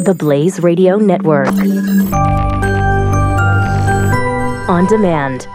The Blaze Radio Network. On demand.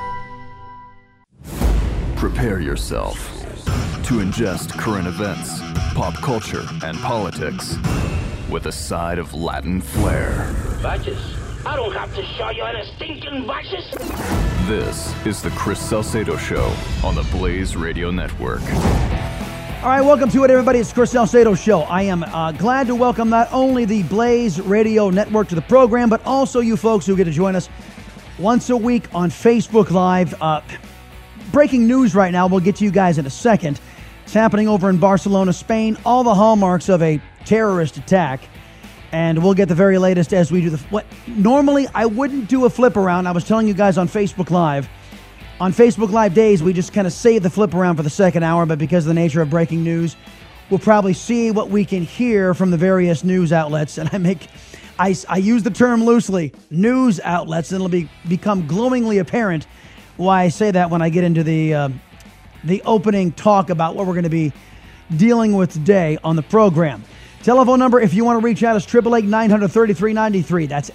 Prepare yourself to ingest current events, pop culture, and politics with a side of Latin flair. Vices? I don't have to show you any stinking vices. This is the Chris Salcedo Show on the Blaze Radio Network. All right, welcome to it, everybody. It's Chris Salcedo Show. I am glad to welcome not only the Blaze Radio Network to the program, but also you folks who get to join us once a week on Facebook Live. Breaking news right now. We'll get to you guys in a second. It's happening over in Barcelona, Spain. All the hallmarks of a terrorist attack. And we'll get the very latest as we do what normally I wouldn't do a flip around. I was telling you guys on Facebook Live. On Facebook Live days, we just kind of save the flip around for the second hour, but because of the nature of breaking news, we'll probably see what we can hear from the various news outlets. And I use the term loosely, news outlets, and it'll become glowingly apparent why I say that when I get into the opening talk about what we're going to be dealing with today on the program. Telephone number, if you want to reach out, is 888-900-3393. That's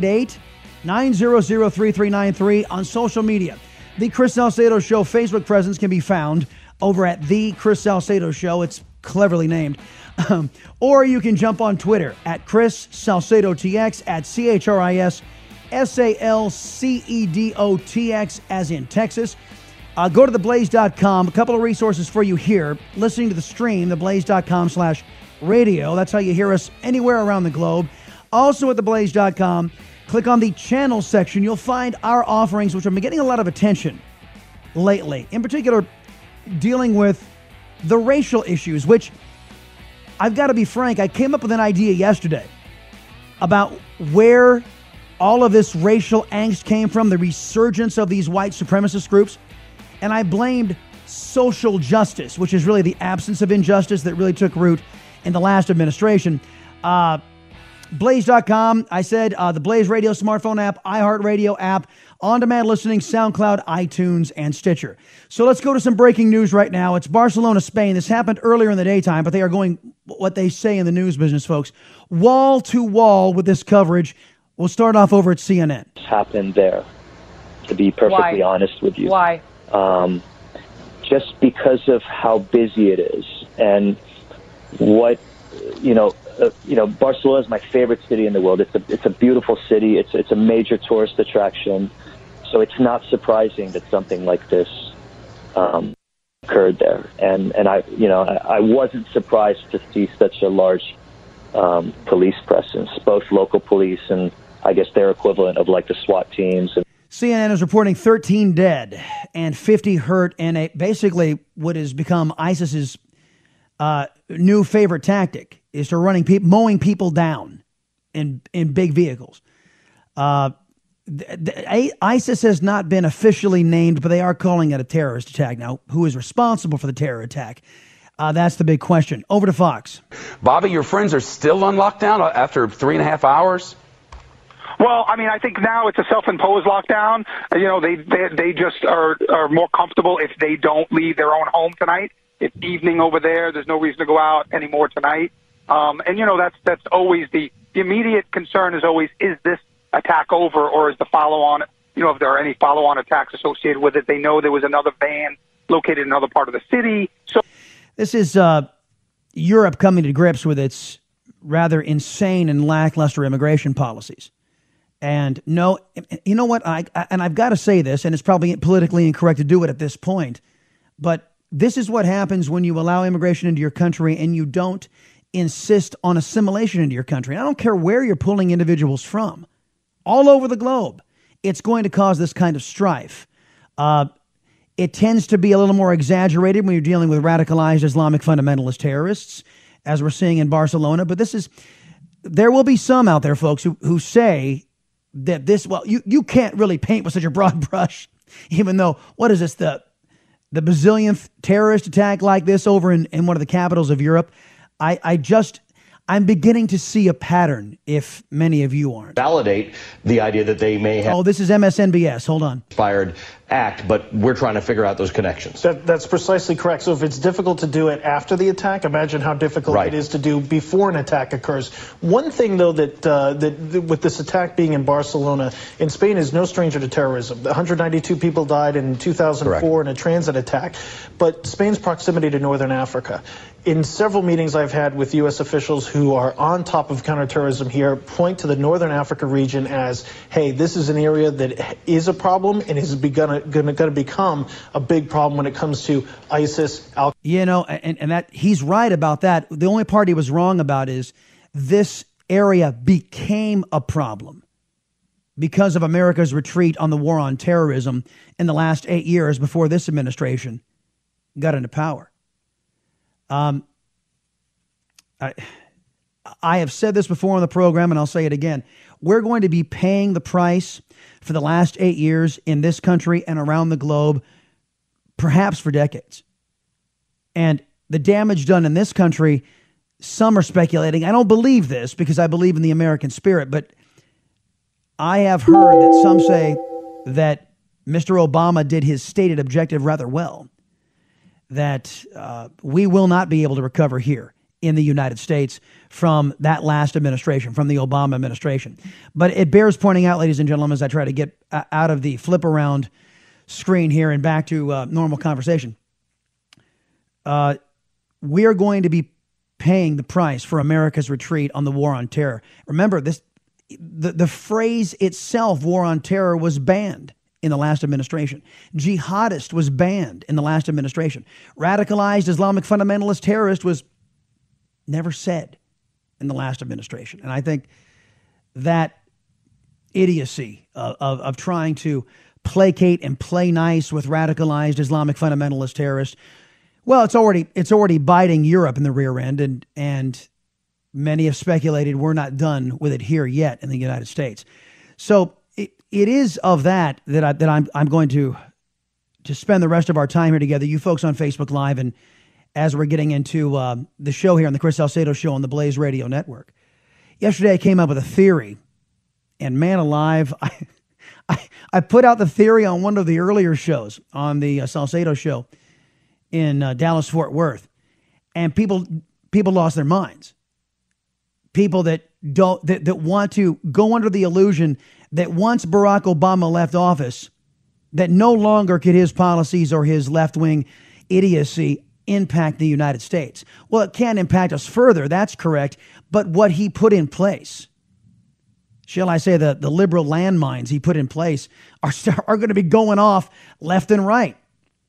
888-900-3393 on social media. The Chris Salcedo Show Facebook presence can be found over at The Chris Salcedo Show. It's cleverly named. Or you can jump on Twitter at Chris Salcedo TX, at ChrisSalcedoTX, as in Texas. Go to theblaze.com. A couple of resources for you here. Listening to the stream, theblaze.com/radio. That's how you hear us anywhere around the globe. Also at theblaze.com. Click on the channel section. You'll find our offerings, which have been getting a lot of attention lately. In particular, dealing with the racial issues, which I've got to be frank, I came up with an idea yesterday about where all of this racial angst came from, the resurgence of these white supremacist groups. And I blamed social justice, which is really the absence of injustice that really took root in the last administration. Blaze.com, I said, the Blaze Radio smartphone app, iHeartRadio app, on-demand listening, SoundCloud, iTunes, and Stitcher. So let's go to some breaking news right now. It's Barcelona, Spain. This happened earlier in the daytime, but they are going, what they say in the news business, folks, wall to wall with this coverage. We'll start off over at CNN. It's happened there, to be perfectly honest with you. Why? Just because of how busy it is and what, Barcelona is my favorite city in the world. It's a beautiful city. It's a major tourist attraction. So it's not surprising that something like this occurred there. And I wasn't surprised to see such a large police presence, both local police and I guess their equivalent of like the SWAT teams. CNN is reporting 13 dead and 50 hurt in basically what has become ISIS's new favorite tactic is to mowing people down in big vehicles. ISIS has not been officially named, but they are calling it a terrorist attack. Now, who is responsible for the terror attack? That's the big question. Over to Fox. Bobby, your friends are still on lockdown after 3.5 hours? Well, I mean, I think now it's a self-imposed lockdown. They just are more comfortable if they don't leave their own home tonight. It's evening over there. There's no reason to go out anymore tonight. That's always the immediate concern is always, is this attack over or is the follow-on, if there are any follow-on attacks associated with it. They know there was another van located in another part of the city. So this is Europe coming to grips with its rather insane and lackluster immigration policies. And no, you know what? I've got to say this, and it's probably politically incorrect to do it at this point, but this is what happens when you allow immigration into your country and you don't insist on assimilation into your country. And I don't care where you're pulling individuals from. All over the globe, it's going to cause this kind of strife. It tends to be a little more exaggerated when you're dealing with radicalized Islamic fundamentalist terrorists, as we're seeing in Barcelona. But there will be some out there, folks, who say that you can't really paint with such a broad brush, even though, what is this, the bazillionth terrorist attack like this over in one of the capitals of Europe? I I'm beginning to see a pattern, if many of you aren't. Validate the idea that they may have. Oh, this is MSNBS. Hold on. Inspired act, but we're trying to figure out those connections. That's precisely correct. So if it's difficult to do it after the attack, imagine how difficult it is to do before an attack occurs. One thing, though, that with this attack being in Barcelona, in Spain is no stranger to terrorism. 192 people died in 2004 in a transit attack. But Spain's proximity to northern Africa. In several meetings I've had with U.S. officials who are on top of counterterrorism here, point to the northern Africa region as, hey, this is an area that is a problem and is going to become a big problem when it comes to ISIS. And that he's right about that. The only part he was wrong about is this area became a problem because of America's retreat on the war on terrorism in the last 8 years before this administration got into power. I have said this before on the program, and I'll say it again. We're going to be paying the price for the last 8 years in this country and around the globe, perhaps for decades. And the damage done in this country, some are speculating. I don't believe this because I believe in the American spirit, but I have heard that some say that Mr. Obama did his stated objective rather well, that we will not be able to recover here in the United States from that last administration, from the Obama administration. But it bears pointing out, ladies and gentlemen, as I try to get out of the flip around screen here and back to normal conversation, we are going to be paying the price for America's retreat on the war on terror. Remember, the phrase itself, war on terror, was banned in the last administration. Jihadist was banned in the last administration. Radicalized Islamic fundamentalist terrorist was never said in the last administration. And I think that idiocy of trying to placate and play nice with radicalized Islamic fundamentalist terrorists, well, it's already biting Europe in the rear end, and many have speculated we're not done with it here yet in the United States. So it is of that I'm going to spend the rest of our time here together. You folks on Facebook Live, and as we're getting into the show here on the Chris Salcedo Show on the Blaze Radio Network. Yesterday I came up with a theory, and man alive, I put out the theory on one of the earlier shows on the Salcedo Show in Dallas-Fort Worth, and people lost their minds. People that want to go under the illusion that once Barack Obama left office, that no longer could his policies or his left-wing idiocy impact the United States. Well, it can impact us further, that's correct, but what he put in place, shall I say the liberal landmines he put in place, are going to be going off left and right.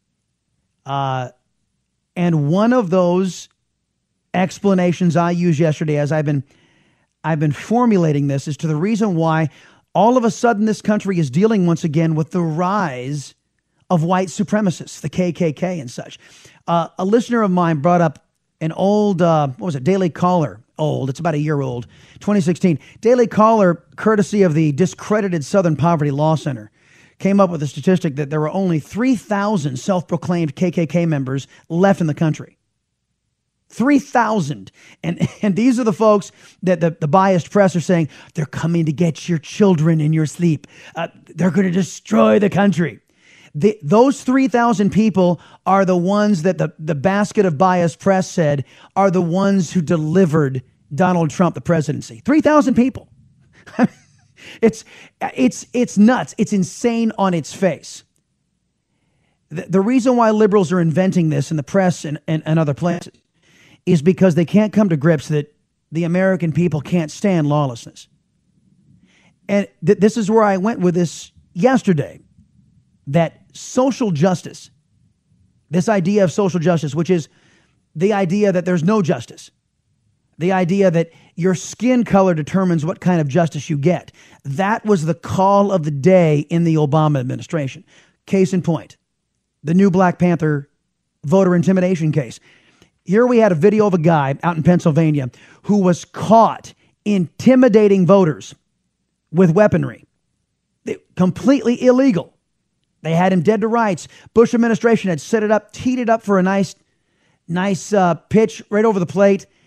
And one of those explanations I used yesterday, as I've been formulating this, is to the reason why all of a sudden this country is dealing once again with the rise of white supremacists, the KKK and such. A listener of mine brought up an old, Daily Caller, it's about a year old, 2016. Daily Caller, courtesy of the discredited Southern Poverty Law Center, came up with a statistic that there were only 3,000 self-proclaimed KKK members left in the country. 3,000. And these are the folks that the biased press are saying, they're coming to get your children in your sleep. They're going to destroy the country. Those 3,000 people are the ones that the basket of biased press said are the ones who delivered Donald Trump the presidency. 3,000 people. It's nuts. It's insane on its face. The reason why liberals are inventing this in the press and other places is because they can't come to grips that the American people can't stand lawlessness. And this is where I went with this yesterday, that social justice, this idea of social justice, which is the idea that there's no justice, the idea that your skin color determines what kind of justice you get. That was the call of the day in the Obama administration. Case in point, the new Black Panther voter intimidation case. Here we had a video of a guy out in Pennsylvania who was caught intimidating voters with weaponry. Completely illegal. They had him dead to rights. Bush administration had set it up, teed it up for a nice pitch right over the plate.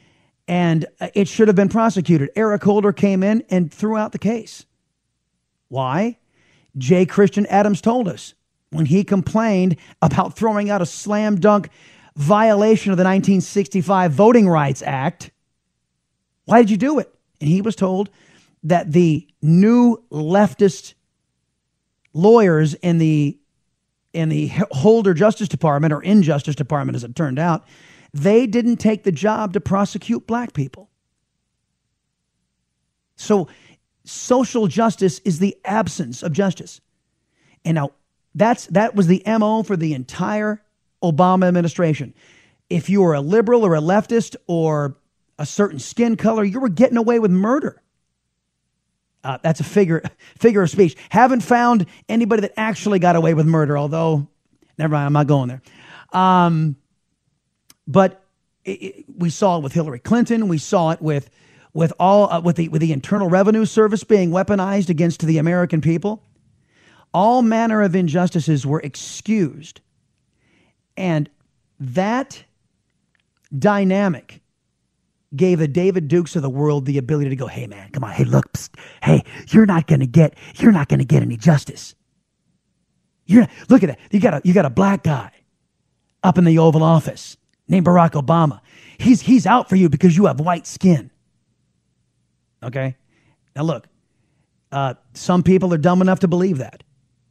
And it should have been prosecuted. Eric Holder came in and threw out the case. Why? J. Christian Adams told us when he complained about throwing out a slam dunk violation of the 1965 Voting Rights Act. Why did you do it? And he was told that the new leftist lawyers in the Holder Justice Department, or in Justice Department as it turned out, they didn't take the job to prosecute black people. So social justice is the absence of justice. And now that was the MO for the entire Obama administration. If you were a liberal or a leftist or a certain skin color, you were getting away with murder. That's a figure of speech. Haven't found anybody that actually got away with murder, although, never mind, I'm not going there. But we saw it with Hillary Clinton. We saw it with the Internal Revenue Service being weaponized against the American people. All manner of injustices were excused. And that dynamic gave the David Dukes of the world the ability to go, hey man, come on, hey look, psst, hey, you're not gonna get any justice. Look at that. You got a black guy up in the Oval Office named Barack Obama. He's out for you because you have white skin. Okay? Now look, some people are dumb enough to believe that.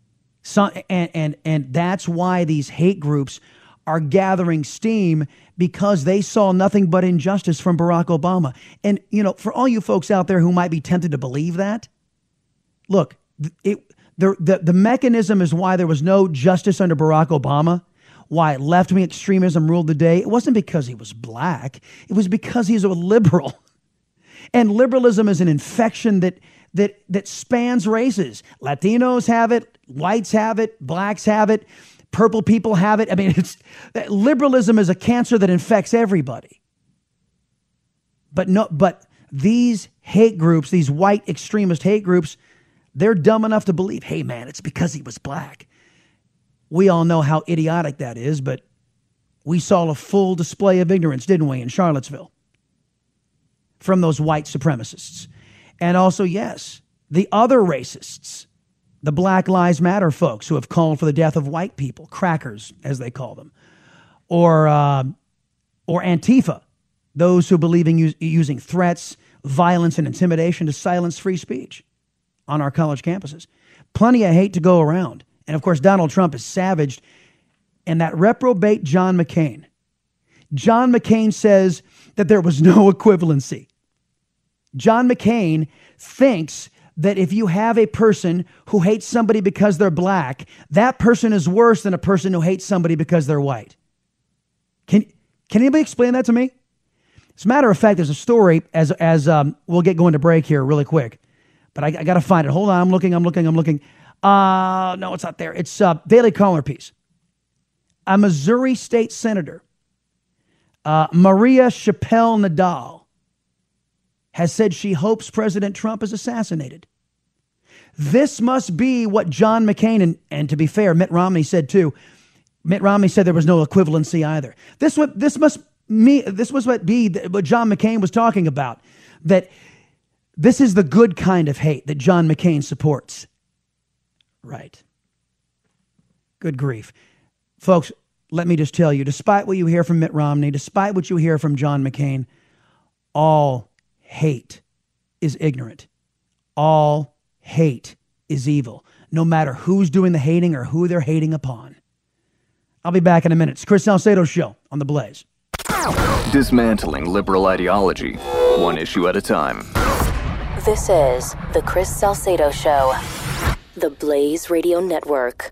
And that's why these hate groups are gathering steam, because they saw nothing but injustice from Barack Obama. And, for all you folks out there who might be tempted to believe that, look, the mechanism is why there was no justice under Barack Obama, why left-wing extremism ruled the day. It wasn't because he was black. It was because he's a liberal. And liberalism is an infection that spans races. Latinos have it, whites have it, blacks have it, purple people have it. I mean, liberalism is a cancer that infects everybody. But these hate groups, these white extremist hate groups, they're dumb enough to believe, hey man, it's because he was black. We all know how idiotic that is, but we saw a full display of ignorance, didn't we, in Charlottesville, from those white supremacists. And also, yes, the other racists, the Black Lives Matter folks who have called for the death of white people, crackers, as they call them, or Antifa, those who believe in using threats, violence, and intimidation to silence free speech on our college campuses. Plenty of hate to go around. And of course, Donald Trump is savaged. And that reprobate John McCain. John McCain says that there was no equivalency. John McCain thinks that if you have a person who hates somebody because they're black, that person is worse than a person who hates somebody because they're white. Can anybody explain that to me? As a matter of fact, there's a story as we'll get going to break here really quick, but I got to find it. Hold on, I'm looking. No, it's not there. It's a Daily Caller piece. A Missouri state senator, Maria Chappelle Nadal, has said she hopes President Trump is assassinated. This must be what John McCain, and to be fair, Mitt Romney said too. Mitt Romney said there was no equivalency either. This must be what John McCain was talking about, that this is the good kind of hate that John McCain supports. Right. Good grief. Folks, let me just tell you, despite what you hear from Mitt Romney, despite what you hear from John McCain, all hate is ignorant. All hate is evil, no matter who's doing the hating or who they're hating upon. I'll be back in a minute. It's Chris Salcedo Show on The Blaze. Dismantling liberal ideology, one issue at a time. This is The Chris Salcedo Show, The Blaze Radio Network.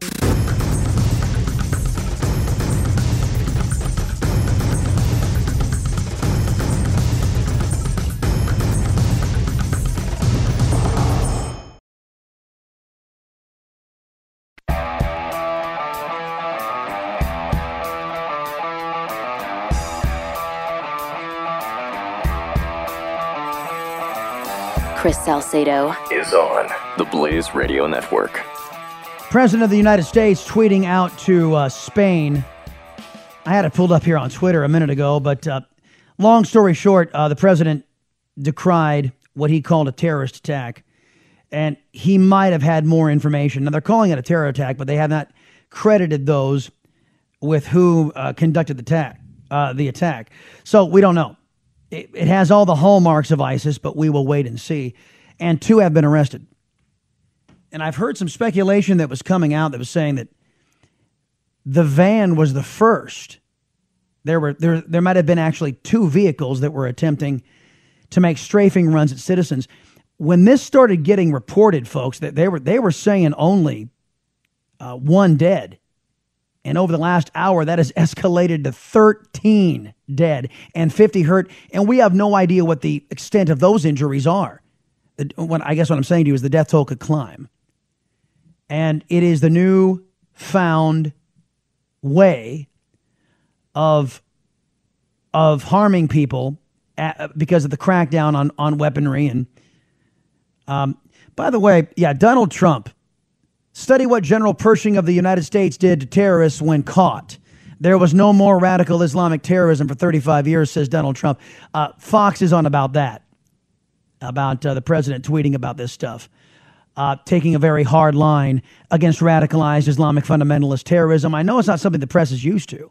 Chris Salcedo is on the Blaze Radio Network. President of the United States tweeting out to Spain. I had it pulled up here on Twitter a minute ago, but Long story short, the president decried what he called a terrorist attack, and he might have had more information. Now, they're calling it a terror attack, but they have not credited those with who conducted the attack. So we don't know. It has all the hallmarks of ISIS, but we will wait and see. And 2 have been arrested. And I've heard some speculation that was coming out that was saying that the van was the first. There might have been actually 2 vehicles that were attempting to make strafing runs at citizens. When this started getting reported, folks, that they were saying only 1 dead. And over the last hour, that has escalated to 13 dead and 50 hurt. And we have no idea what the extent of those injuries are. I guess what I'm saying to you is the death toll could climb. And it is the new found way of harming people because of the crackdown on weaponry. And by the way, Donald Trump. Study what General Pershing of the United States did to terrorists when caught. There was no more radical Islamic terrorism for 35 years, says Donald Trump. Fox is on about that, about the president tweeting about this stuff, taking a very hard line against radicalized Islamic fundamentalist terrorism. I know it's not something the press is used to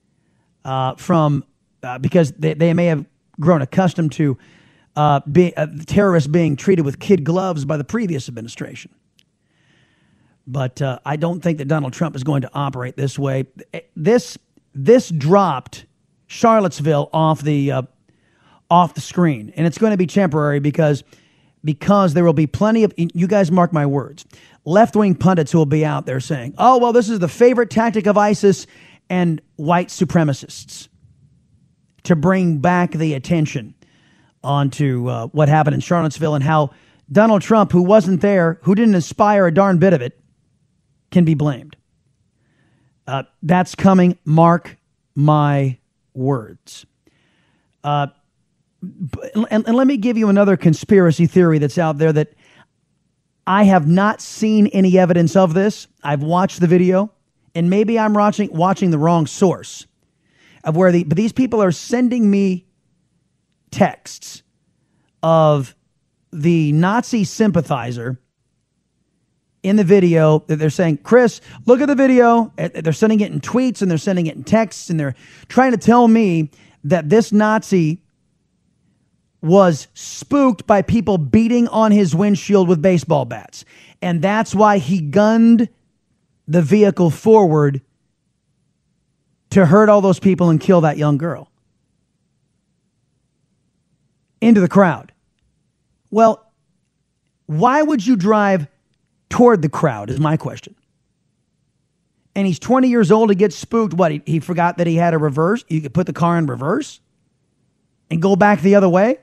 because they may have grown accustomed to terrorists being treated with kid gloves by the previous administration. But I don't think that Donald Trump is going to operate this way. This dropped Charlottesville off the screen, and it's going to be temporary because there will be plenty of, you guys mark my words, left-wing pundits who will be out there saying, "Oh, well, this is the favorite tactic of ISIS and white supremacists to bring back the attention onto what happened in Charlottesville and how Donald Trump, who wasn't there, who didn't inspire a darn bit of it, can be blamed." That's coming. Mark my words. And let me give you another conspiracy theory that's out there that I have not seen any evidence of this. I've watched the video, and maybe I'm watching the wrong source of but these people are sending me texts of the Nazi sympathizer in the video that they're saying, "Chris, look at the video." They're sending it in tweets and they're sending it in texts, and they're trying to tell me that this Nazi was spooked by people beating on his windshield with baseball bats. And that's why he gunned the vehicle forward to hurt all those people and kill that young girl. Into the crowd. Well, why would you drive toward the crowd is my question. And he's 20 years old. He gets spooked. What? He forgot that he had a reverse. You could put the car in reverse and go back the other way.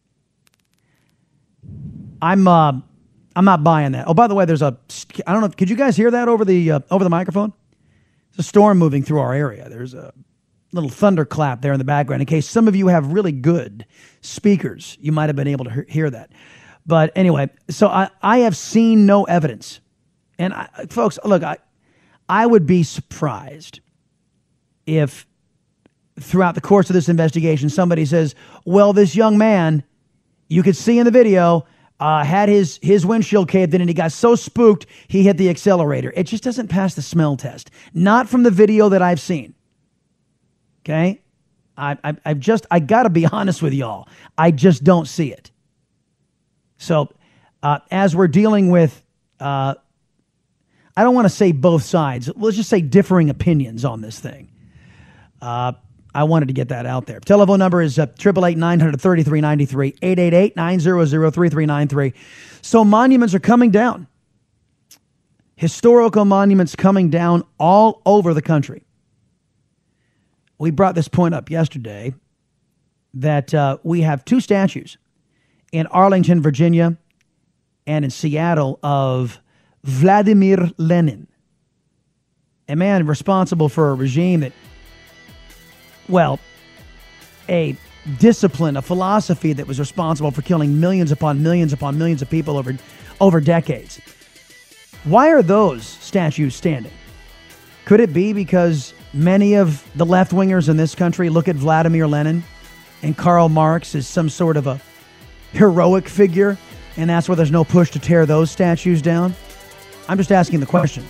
I'm not buying that. Oh, by the way, I don't know. Could you guys hear that over the microphone? There's a storm moving through our area. There's a little thunderclap there in the background. In case some of you have really good speakers, you might have been able to hear that. But anyway, so I have seen no evidence. And folks, look, I would be surprised if throughout the course of this investigation, somebody says, "Well, this young man, you could see in the video, had his windshield caved in and he got so spooked, he hit the accelerator." It just doesn't pass the smell test. Not from the video that I've seen. Okay? I got to be honest with y'all. I just don't see it. So, as we're dealing with, I don't want to say both sides. Let's just say differing opinions on this thing. I wanted to get that out there. Telephone number is 888-900-3393, 888-900-3393. So monuments are coming down. Historical monuments coming down all over the country. We brought this point up yesterday that we have 2 statues in Arlington, Virginia, and in Seattle of Vladimir Lenin, a man responsible for a regime that, well, a discipline, a philosophy that was responsible for killing millions upon millions upon millions of people over decades. Why are those statues standing? Could it be because many of the left-wingers in this country look at Vladimir Lenin and Karl Marx is some sort of a heroic figure, and that's why there's no push to tear those statues down? I'm just asking the question.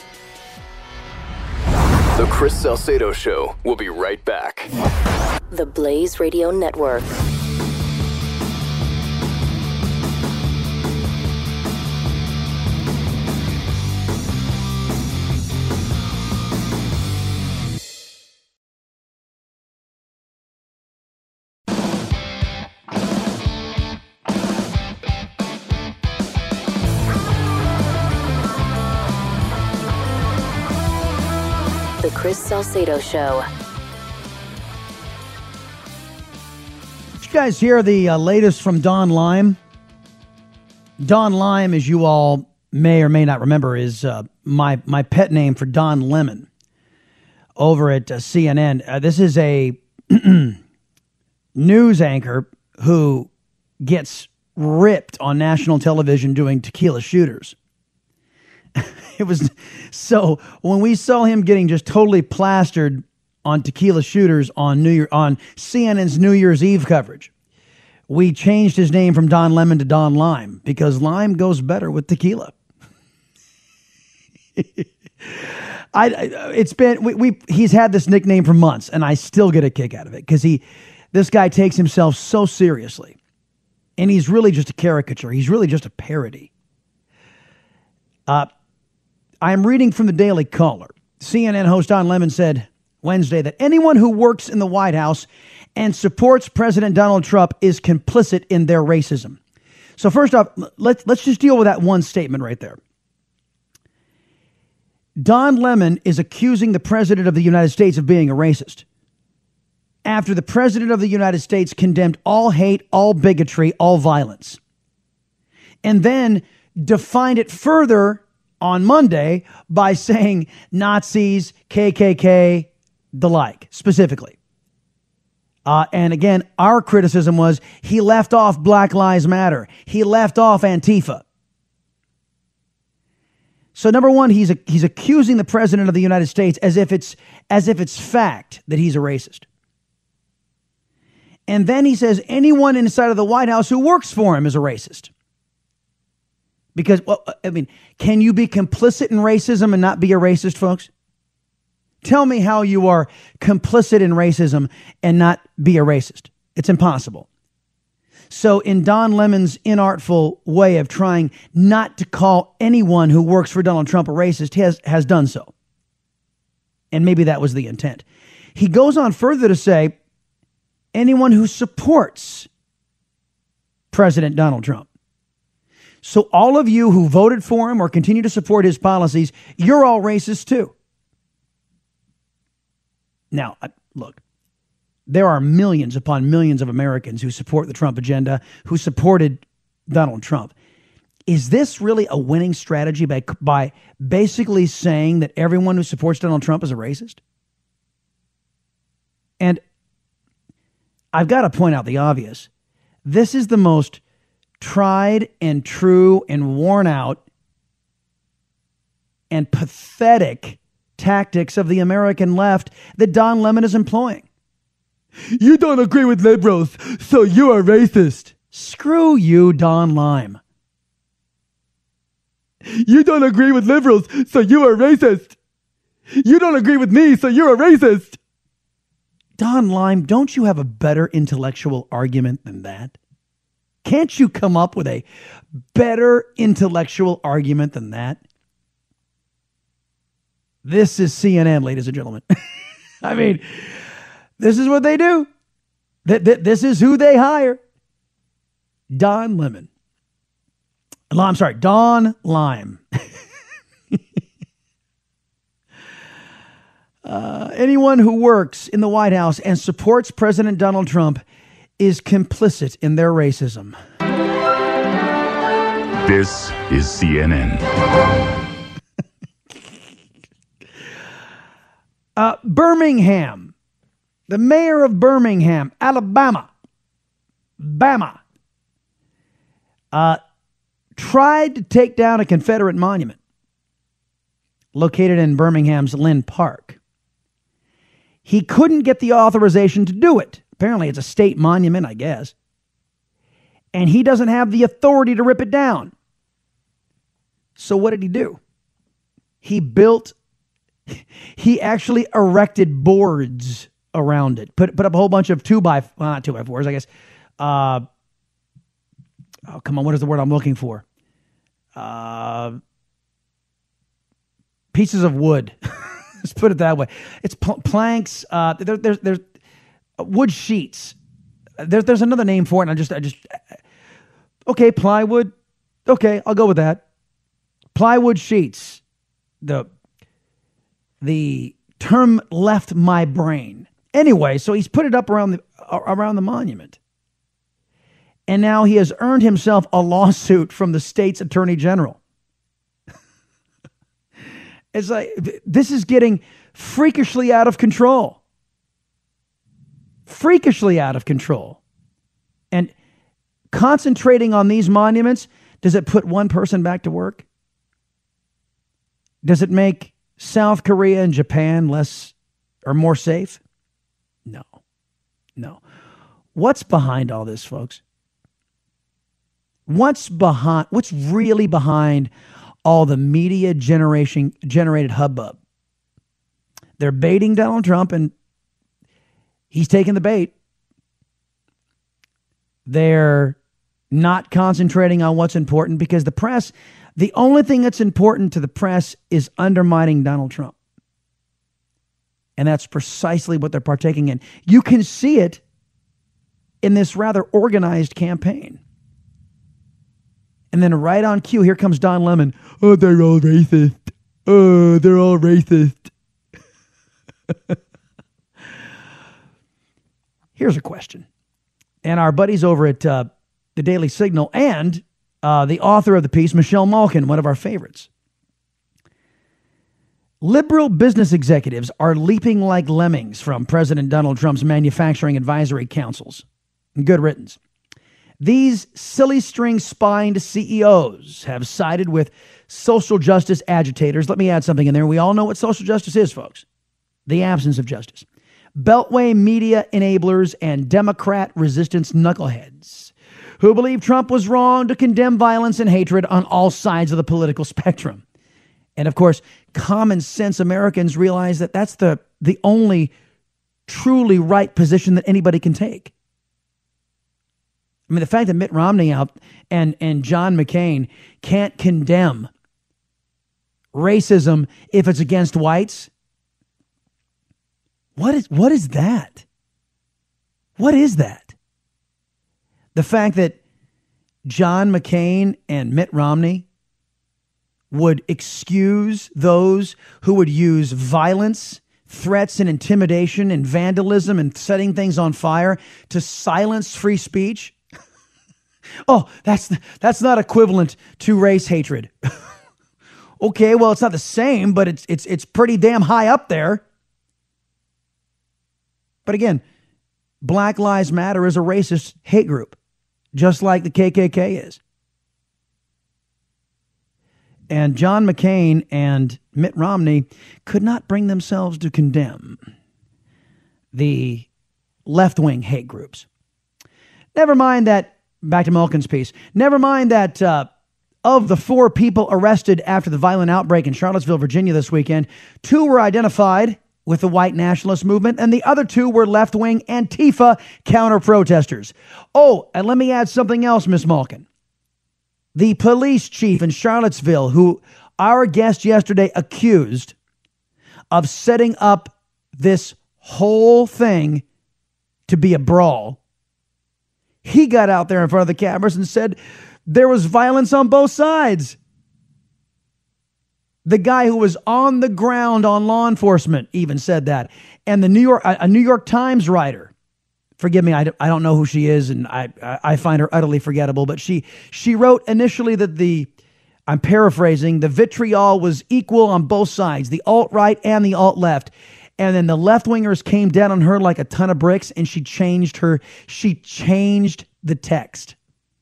The Chris Salcedo Show will be right back. The Blaze Radio Network. The Chris Salcedo Show. Did you guys hear the latest from Don Lime? Don Lime, as you all may or may not remember, is my pet name for Don Lemon over at CNN. This is a news anchor who gets ripped on national television doing tequila shooters. It was so when we saw him getting just totally plastered on tequila shooters on CNN's New Year's Eve coverage, we changed his name from Don Lemon to Don Lime because lime goes better with tequila. He's had this nickname for months, and I still get a kick out of it because this guy takes himself so seriously, and he's really just a caricature. He's really just a parody. I'm reading from the Daily Caller. CNN host Don Lemon said Wednesday that anyone who works in the White House and supports President Donald Trump is complicit in their racism. So first off, let's just deal with that one statement right there. Don Lemon is accusing the President of the United States of being a racist after the President of the United States condemned all hate, all bigotry, all violence, and then defined it further on Monday by saying Nazis, KKK, the like, specifically. And again, our criticism was he left off Black Lives Matter. He left off Antifa. So number one, he's accusing the President of the United States as if it's fact that he's a racist. And then he says anyone inside of the White House who works for him is a racist. Because, well, I mean, can you be complicit in racism and not be a racist, folks? Tell me how you are complicit in racism and not be a racist. It's impossible. So in Don Lemon's inartful way of trying not to call anyone who works for Donald Trump a racist, has done so. And maybe that was the intent. He goes on further to say anyone who supports President Donald Trump. So all of you who voted for him or continue to support his policies, you're all racist too. Now, look, there are millions upon millions of Americans who support the Trump agenda, who supported Donald Trump. Is this really a winning strategy by basically saying that everyone who supports Donald Trump is a racist? And I've got to point out the obvious. This is the most tried and true and worn out and pathetic tactics of the American left that Don Lemon is employing. You don't agree with liberals, so you are racist. Screw you, Don Lime. You don't agree with liberals, so you are racist. You don't agree with me, so you're a racist. Don Lime, don't you have a better intellectual argument than that? Can't you come up with a better intellectual argument than that? This is CNN, ladies and gentlemen. I mean, this is what they do. This is who they hire. Don Lemon. I'm sorry, Don Lime. Anyone who works in the White House and supports President Donald Trump is complicit in their racism. This is CNN. Birmingham. The mayor of Birmingham, Alabama, tried to take down a Confederate monument located in Birmingham's Lynn Park. He couldn't get the authorization to do it Apparently it's a state monument, I guess. And he doesn't have the authority to rip it down. So what did he do? He actually erected boards around it. Put up a whole bunch of 2x4s, I guess. Oh, come on, what is the word I'm looking for? Pieces of wood. Let's put it that way. It's planks. There's wood sheets. There's another name for it. And I just okay, plywood. Okay, I'll go with that. Plywood sheets. The term left my brain. Anyway, so he's put it up around the monument. And now he has earned himself a lawsuit from the state's attorney general. It's like, this is getting freakishly out of control. Freakishly out of control. And concentrating on these monuments, does it put one person back to work? Does it make South Korea and Japan less or more safe? No. What's behind all this, folks? What's really behind all the media generated hubbub? They're baiting Donald Trump, and he's taking the bait. They're not concentrating on what's important because the press, the only thing that's important to the press is undermining Donald Trump. And that's precisely what they're partaking in. You can see it in this rather organized campaign. And then right on cue, here comes Don Lemon. Oh, they're all racist. Oh, they're all racist. Here's a question. And our buddies over at the Daily Signal and the author of the piece, Michelle Malkin, one of our favorites. Liberal business executives are leaping like lemmings from President Donald Trump's manufacturing advisory councils. Good riddance. These silly string spined CEOs have sided with social justice agitators. Let me add something in there. We all know what social justice is, folks. The absence of justice. Beltway media enablers and Democrat resistance knuckleheads who believe Trump was wrong to condemn violence and hatred on all sides of the political spectrum. And of course, common sense Americans realize that that's the only truly right position that anybody can take. I mean, the fact that Mitt Romney out and John McCain can't condemn racism if it's against whites. What is that? What is that? The fact that John McCain and Mitt Romney would excuse those who would use violence, threats and intimidation and vandalism and setting things on fire to silence free speech. Oh, that's not equivalent to race hatred. Okay, well, it's not the same, but it's pretty damn high up there. But again, Black Lives Matter is a racist hate group, just like the KKK is. And John McCain and Mitt Romney could not bring themselves to condemn the left-wing hate groups. Never mind that, back to Malkin's piece, never mind that of the 4 people arrested after the violent outbreak in Charlottesville, Virginia this weekend, 2 were identified with the white nationalist movement, and the other 2 were left-wing Antifa counter-protesters. Oh, and let me add something else, Ms. Malkin. The police chief in Charlottesville, who our guest yesterday accused of setting up this whole thing to be a brawl, he got out there in front of the cameras and said there was violence on both sides. The guy who was on the ground on law enforcement even said that. And a New York Times writer, forgive me, I don't know who she is, and I find her utterly forgettable, but she wrote initially that I'm paraphrasing, the vitriol was equal on both sides, the alt-right and the alt-left. And then the left-wingers came down on her like a ton of bricks, and she changed the text.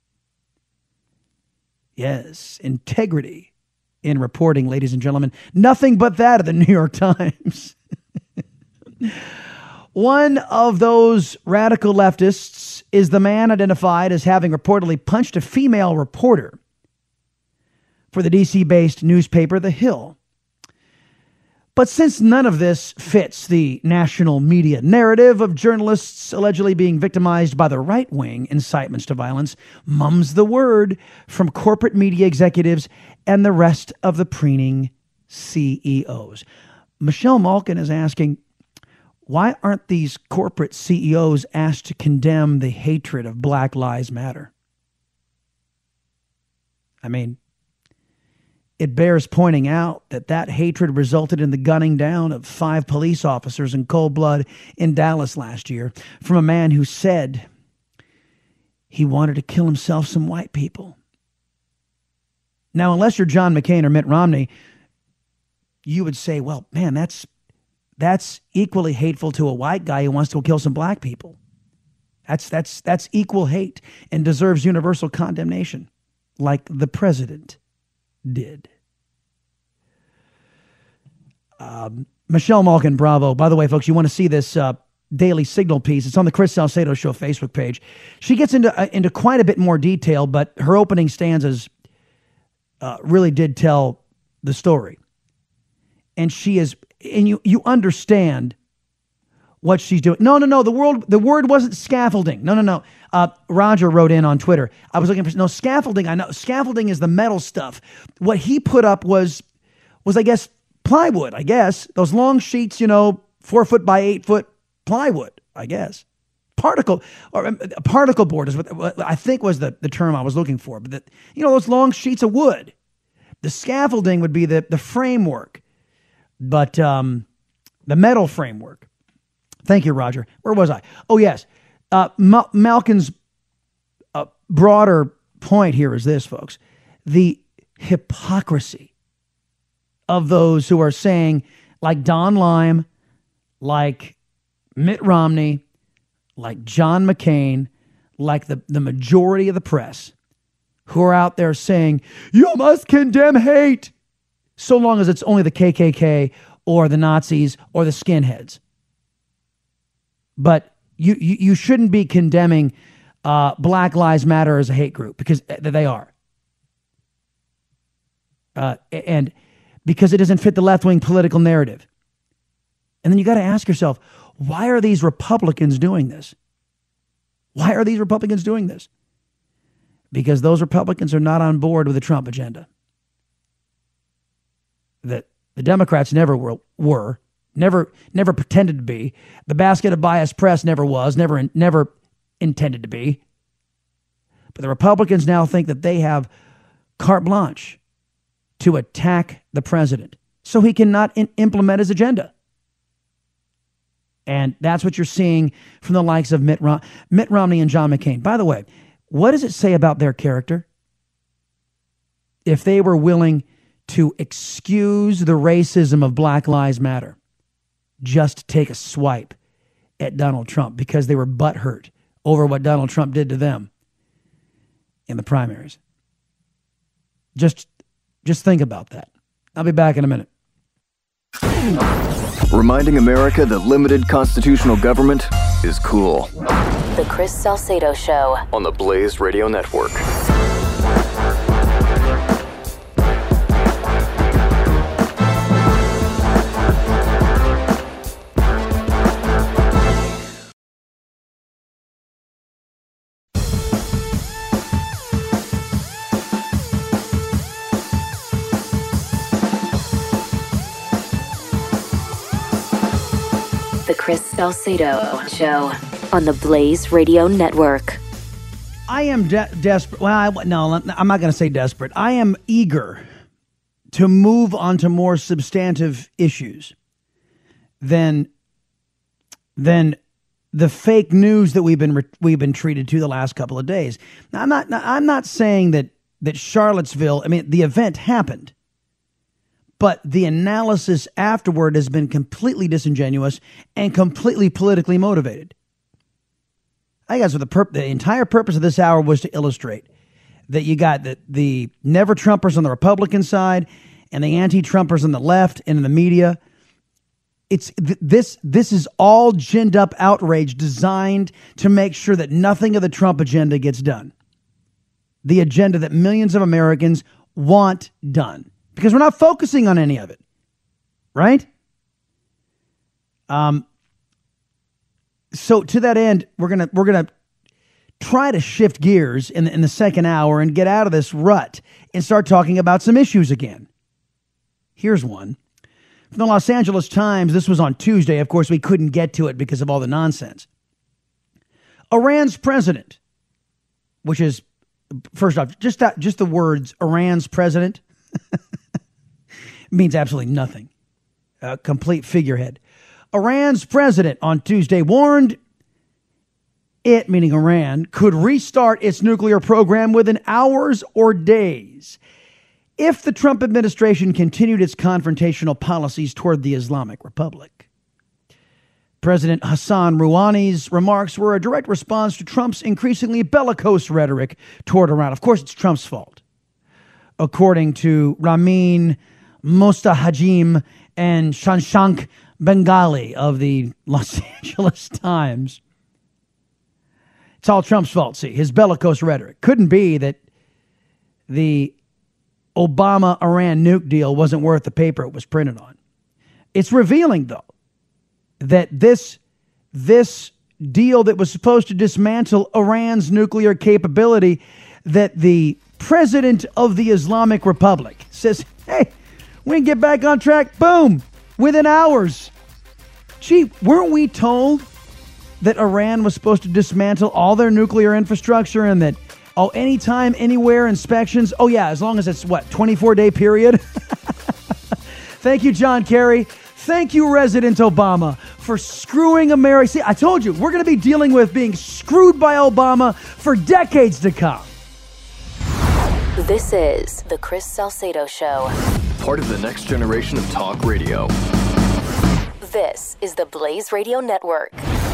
Yes, integrity in reporting, ladies and gentlemen. Nothing but that at the New York Times. One of those radical leftists is the man identified as having reportedly punched a female reporter for the DC-based newspaper The Hill. But since none of this fits the national media narrative of journalists allegedly being victimized by the right-wing incitements to violence, mum's the word from corporate media executives and the rest of the preening CEOs. Michelle Malkin is asking, why aren't these corporate CEOs asked to condemn the hatred of Black Lives Matter? I mean, it bears pointing out that hatred resulted in the gunning down of 5 police officers in cold blood in Dallas last year from a man who said he wanted to kill himself some white people. Now, unless you're John McCain or Mitt Romney, you would say, well, man, that's equally hateful to a white guy who wants to kill some black people. That's equal hate and deserves universal condemnation, like the president did. Michelle Malkin, bravo. By the way, folks, you want to see this Daily Signal piece. It's on the Chris Salcedo Show Facebook page. She gets into quite a bit more detail, but her opening stanzas really did tell the story. And you understand what she's doing. No. The word wasn't scaffolding. No. Roger wrote in on Twitter. I was looking for scaffolding. I know scaffolding is the metal stuff. What he put up was I guess plywood. I guess those long sheets, 4 foot by 8 foot plywood. I guess particle board is what I think was the term I was looking for. But those long sheets of wood. The scaffolding would be the framework, but the metal framework. Thank you, Roger. Where was I? Oh, yes. Malkin's broader point here is this, folks. The hypocrisy of those who are saying, like Don Lime, like Mitt Romney, like John McCain, like the majority of the press, who are out there saying, you must condemn hate, so long as it's only the KKK or the Nazis or the skinheads. But you shouldn't be condemning Black Lives Matter as a hate group, because they are. And because it doesn't fit the left-wing political narrative. And then you got to ask yourself, why are these Republicans doing this? Why are these Republicans doing this? Because those Republicans are not on board with the Trump agenda. That the Democrats never were. Never pretended to be. The basket of biased press never was, never intended to be. But the Republicans now think that they have carte blanche to attack the president so he cannot implement his agenda. And that's what you're seeing from the likes of Mitt Romney and John McCain. By the way, what does it say about their character if they were willing to excuse the racism of Black Lives Matter, just take a swipe at Donald Trump because they were butthurt over what Donald Trump did to them in the primaries? Just think about that. I'll be back in a minute. Reminding America that limited constitutional government is cool. The Chris Salcedo Show On the Blaze Radio Network. The Chris Salcedo Show on the Blaze Radio Network. I am desperate. Well, no, I'm not going to say desperate. I am eager to move on to more substantive issues than the fake news that we've been treated to the last couple of days. Now, I'm not saying that Charlottesville. I mean, the event happened. But the analysis afterward has been completely disingenuous and completely politically motivated. I guess the entire purpose of this hour was to illustrate that you got the never-Trumpers on the Republican side and the anti-Trumpers on the left and in the media This is all ginned up outrage designed to make sure that nothing of the Trump agenda gets done. The agenda that millions of Americans want done, because we're not focusing on any of it, right? So to that end, we're gonna try to shift gears in the second hour and get out of this rut and start talking about some issues again. Here's one from the Los Angeles Times. This was on Tuesday. Of course, we couldn't get to it because of all the nonsense. Iran's president, which is, first off, just the words Iran's president means absolutely nothing. A complete figurehead. Iran's president on Tuesday warned it, meaning Iran, could restart its nuclear program within hours or days if the Trump administration continued its confrontational policies toward the Islamic Republic. President Hassan Rouhani's remarks were a direct response to Trump's increasingly bellicose rhetoric toward Iran. Of course, it's Trump's fault, according to Ramin Mostahajim and Shashank Bengali of the Los Angeles Times. It's all Trump's fault, see, his bellicose rhetoric. Couldn't be that the Obama-Iran nuke deal wasn't worth the paper it was printed on. It's revealing, though, that this deal that was supposed to dismantle Iran's nuclear capability, that the president of the Islamic Republic says, hey, we can get back on track, boom, within hours. Gee, weren't we told that Iran was supposed to dismantle all their nuclear infrastructure and that, anytime, anywhere, inspections, as long as it's, 24-day period? Thank you, John Kerry. Thank you, President Obama, for screwing America. See, I told you, we're going to be dealing with being screwed by Obama for decades to come. This is the Chris Salcedo Show. Part of the next generation of talk radio. This is the Blaze Radio Network.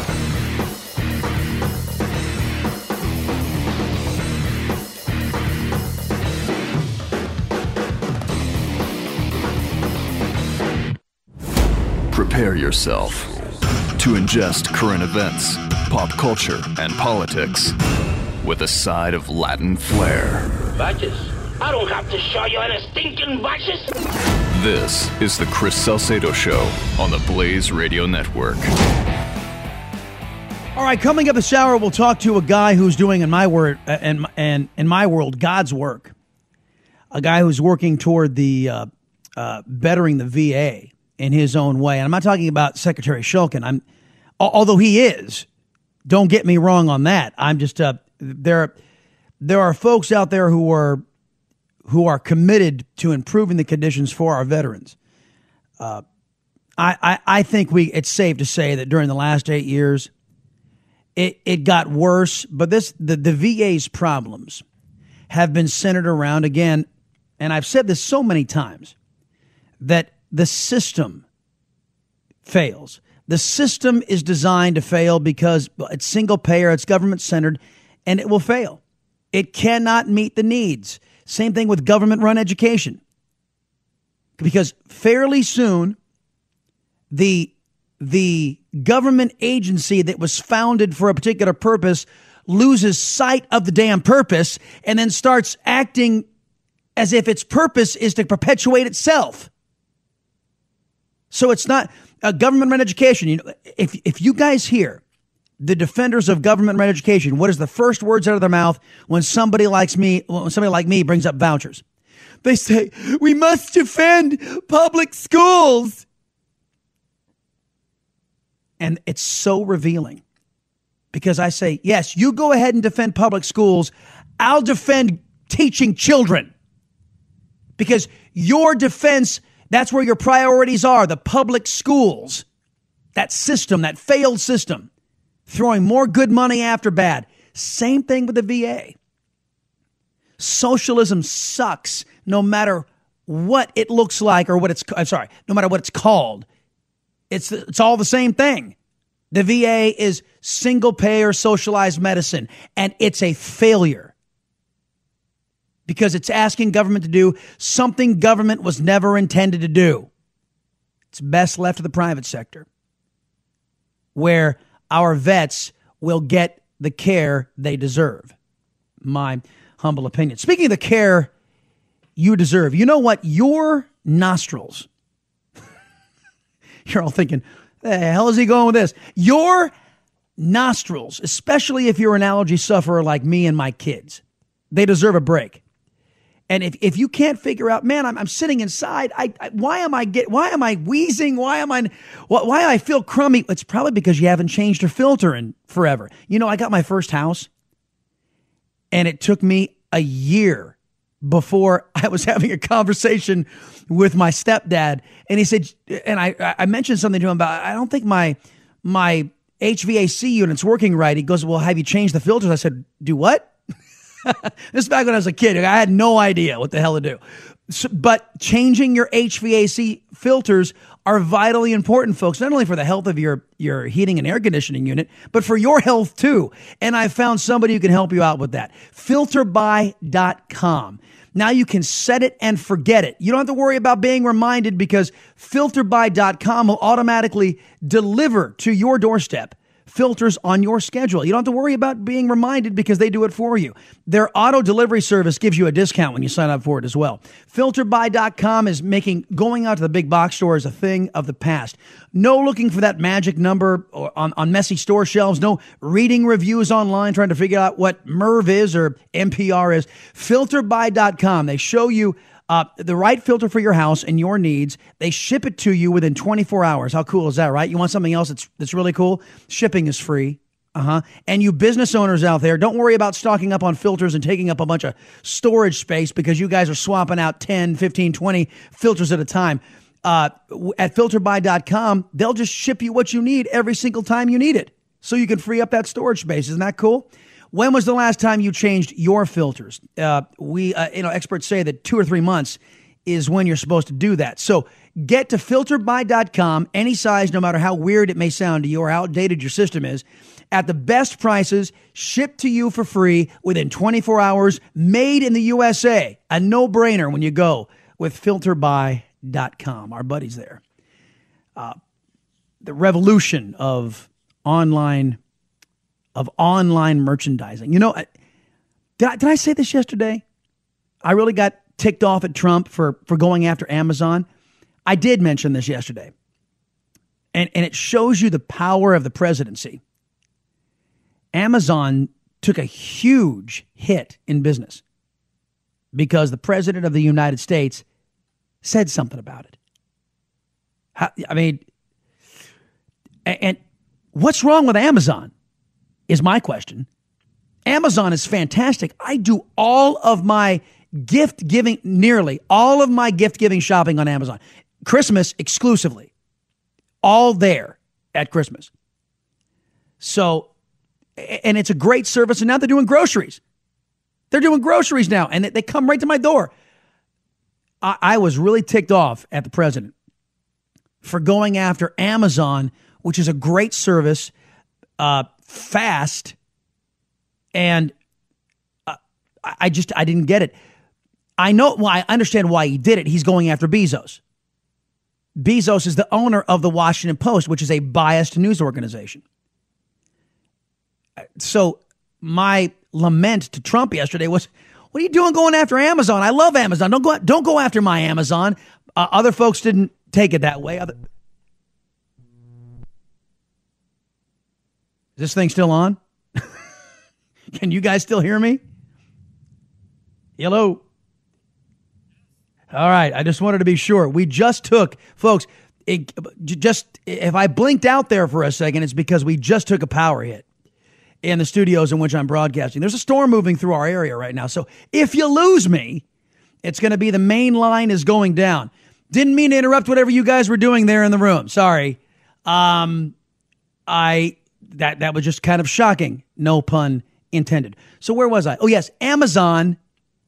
Prepare yourself to ingest current events, pop culture, and politics with a side of Latin flair. Badges? I don't have to show you any stinking badges. This is the Chris Salcedo Show on the Blaze Radio Network. All right, coming up this hour, we'll talk to a guy who's doing in my world, God's work. A guy who's working toward the bettering the VA in his own way. And I'm not talking about Secretary Shulkin. Although he is, don't get me wrong on that. I'm just there are folks out there who are committed to improving the conditions for our veterans. I think it's safe to say that during the last 8 years, it got worse. But the VA's problems have been centered around, again, and I've said this so many times, that the system fails. The system is designed to fail because it's single payer, it's government centered, and it will fail. It cannot meet the needs. Same thing with government-run education. Because fairly soon, the government agency that was founded for a particular purpose loses sight of the damn purpose and then starts acting as if its purpose is to perpetuate itself. So it's not a government-run education. You know, if you guys hear the defenders of government-run education, what is the first words out of their mouth when somebody like me brings up vouchers? They say, we must defend public schools. And it's so revealing because I say, yes, you go ahead and defend public schools. I'll defend teaching children because your defense, that's where your priorities are, the public schools, that system, that failed system, throwing more good money after bad. Same thing with the VA. Socialism sucks no matter what it looks like or no matter what it's called. It's all the same thing. The VA is single payer socialized medicine, and it's a failure because it's asking government to do something government was never intended to do. It's best left to the private sector, where our vets will get the care they deserve. My humble opinion. Speaking of the care you deserve, you know what? Your nostrils. You're all thinking, the hell is he going with this? Your nostrils, especially if you're an allergy sufferer like me and my kids, they deserve a break. And if you can't figure out, man, I'm sitting inside. Why am I wheezing? Why I feel crummy? It's probably because you haven't changed your filter in forever. You know, I got my first house, and it took me a year before I was having a conversation with my stepdad, and he said, and I mentioned something to him about, I don't think my HVAC unit's working right. He goes, well, have you changed the filters? I said, do what? This is back when I was a kid. I had no idea what the hell to do. So, but changing your HVAC filters are vitally important, folks, not only for the health of your heating and air conditioning unit, but for your health too. And I found somebody who can help you out with that. Filterbuy.com. Now you can set it and forget it. You don't have to worry about being reminded, because filterbuy.com will automatically deliver to your doorstep filters on your schedule. You don't have to worry about being reminded, because they do it for you. Their auto delivery service gives you a discount when you sign up for it as well. Filterbuy.com is making going out to the big box stores a thing of the past. No looking for that magic number or on messy store shelves. No reading reviews online trying to figure out what MERV is or NPR is. Filterbuy.com. They show you the right filter for your house and your needs. They ship it to you within 24 hours. How cool is that, right? You want something else that's really cool? Shipping is free. And you business owners out there, don't worry about stocking up on filters and taking up a bunch of storage space, because you guys are swapping out 10, 15, 20 filters at a time. At filterbuy.com, they'll just ship you what you need every single time you need it, so you can free up that storage space. Isn't that cool? When was the last time you changed your filters? Experts say that 2 or 3 months is when you're supposed to do that. So get to filterbuy.com, any size, no matter how weird it may sound to you or how outdated your system is, at the best prices, shipped to you for free within 24 hours, made in the USA. A no-brainer when you go with filterbuy.com. Our buddies there. The revolution of online merchandising. You know, did I say this yesterday? I really got ticked off at Trump for going after Amazon. I did mention this yesterday. And it shows you the power of the presidency. Amazon took a huge hit in business because the president of the United States said something about it. And what's wrong with Amazon is my question. Amazon is fantastic. I do all of my nearly all of my gift giving shopping on Amazon. Christmas exclusively. All there at Christmas. So, and it's a great service. And now they're doing groceries. They're doing groceries now, and they come right to my door. I was really ticked off at the president for going after Amazon, which is a great service, fast, and I didn't get it. I understand why he did it. He's going after Bezos. Bezos is the owner of the Washington Post, which is a biased news organization. So my lament to Trump yesterday was, what are you doing going after Amazon? I love Amazon. Don't go after my Amazon. Other folks didn't take it that way. Is this thing still on? Can you guys still hear me? Hello? All right. I just wanted to be sure. We just took, folks, if I blinked out there for a second, it's because we just took a power hit in the studios in which I'm broadcasting. There's a storm moving through our area right now. So if you lose me, it's going to be the main line is going down. Didn't mean to interrupt whatever you guys were doing there in the room. Sorry. That was just kind of shocking. No pun intended. So where was I? Oh, yes. Amazon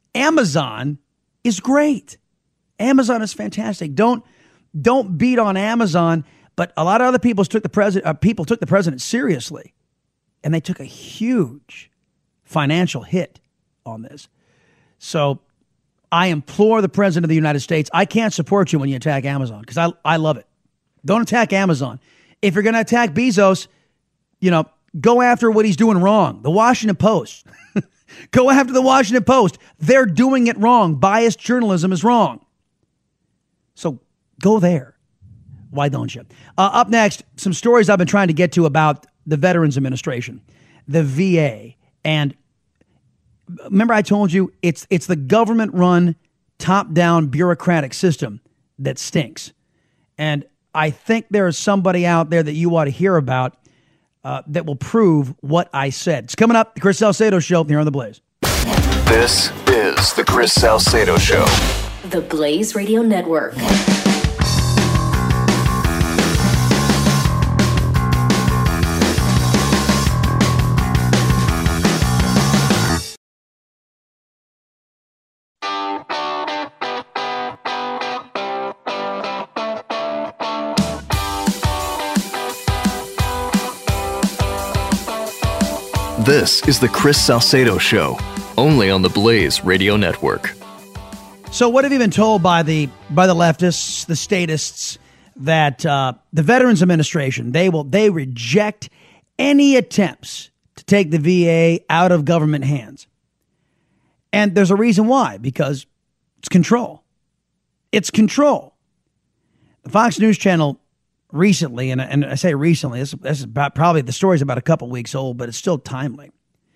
is great. Amazon is fantastic. Don't beat on Amazon, but a lot of other people took the president seriously, and they took a huge financial hit on this. So I implore the president of the United States, I can't support you when you attack Amazon, because I love it. Don't attack Amazon. If you're going to attack Bezos, go after what he's doing wrong. The Washington Post. Go after the Washington Post. They're doing it wrong. Biased journalism is wrong. So go there. Why don't you? Up next, some stories I've been trying to get to about the Veterans Administration, the VA. And remember I told you it's the government-run, top-down bureaucratic system that stinks. And I think there is somebody out there that you ought to hear about that will prove what I said. It's coming up, the Chris Salcedo Show here on The Blaze. This is the Chris Salcedo Show. The Blaze Radio Network. This is the Chris Salcedo Show, only on the Blaze Radio Network. So what have you been told by the leftists, the statists, that the Veterans Administration, they reject any attempts to take the VA out of government hands? And there's a reason why, because it's control. It's control. The Fox News Channel recently, and I say recently, this is about, probably the story's about a couple weeks old, but it's still timely,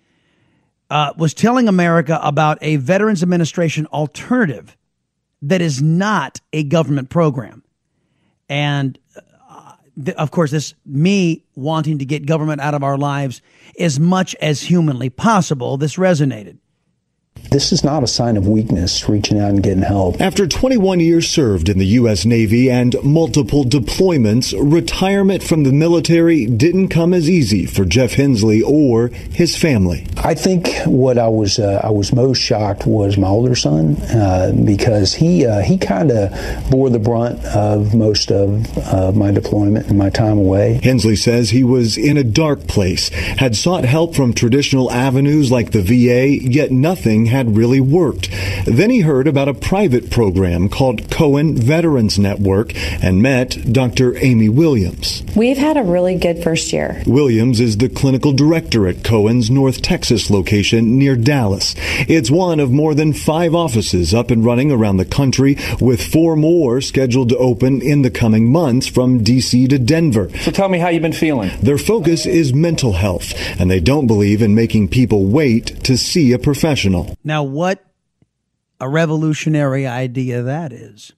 was telling America about a Veterans Administration alternative that is not a government program. And of course, this me wanting to get government out of our lives as much as humanly possible, this resonated. This is not a sign of weakness, reaching out and getting help. After 21 years served in the U.S. Navy and multiple deployments, retirement from the military didn't come as easy for Jeff Hensley or his family. I think what I was most shocked was my older son, because he kind of bore the brunt of most of my deployment and my time away. Hensley says he was in a dark place, had sought help from traditional avenues like the VA, yet nothing had really worked. Then he heard about a private program called Cohen Veterans Network and met Dr. Amy Williams. We've had a really good first year. Williams is the clinical director at Cohen's North Texas location near Dallas. It's one of more than 5 offices up and running around the country, with 4 more scheduled to open in the coming months from D.C. to Denver. So tell me how you've been feeling. Their focus is mental health, and they don't believe in making people wait to see a professional. Now, what a revolutionary idea that is.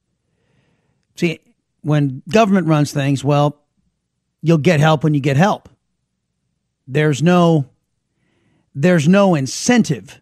See, when government runs things, well, you'll get help when you get help. There's no incentive.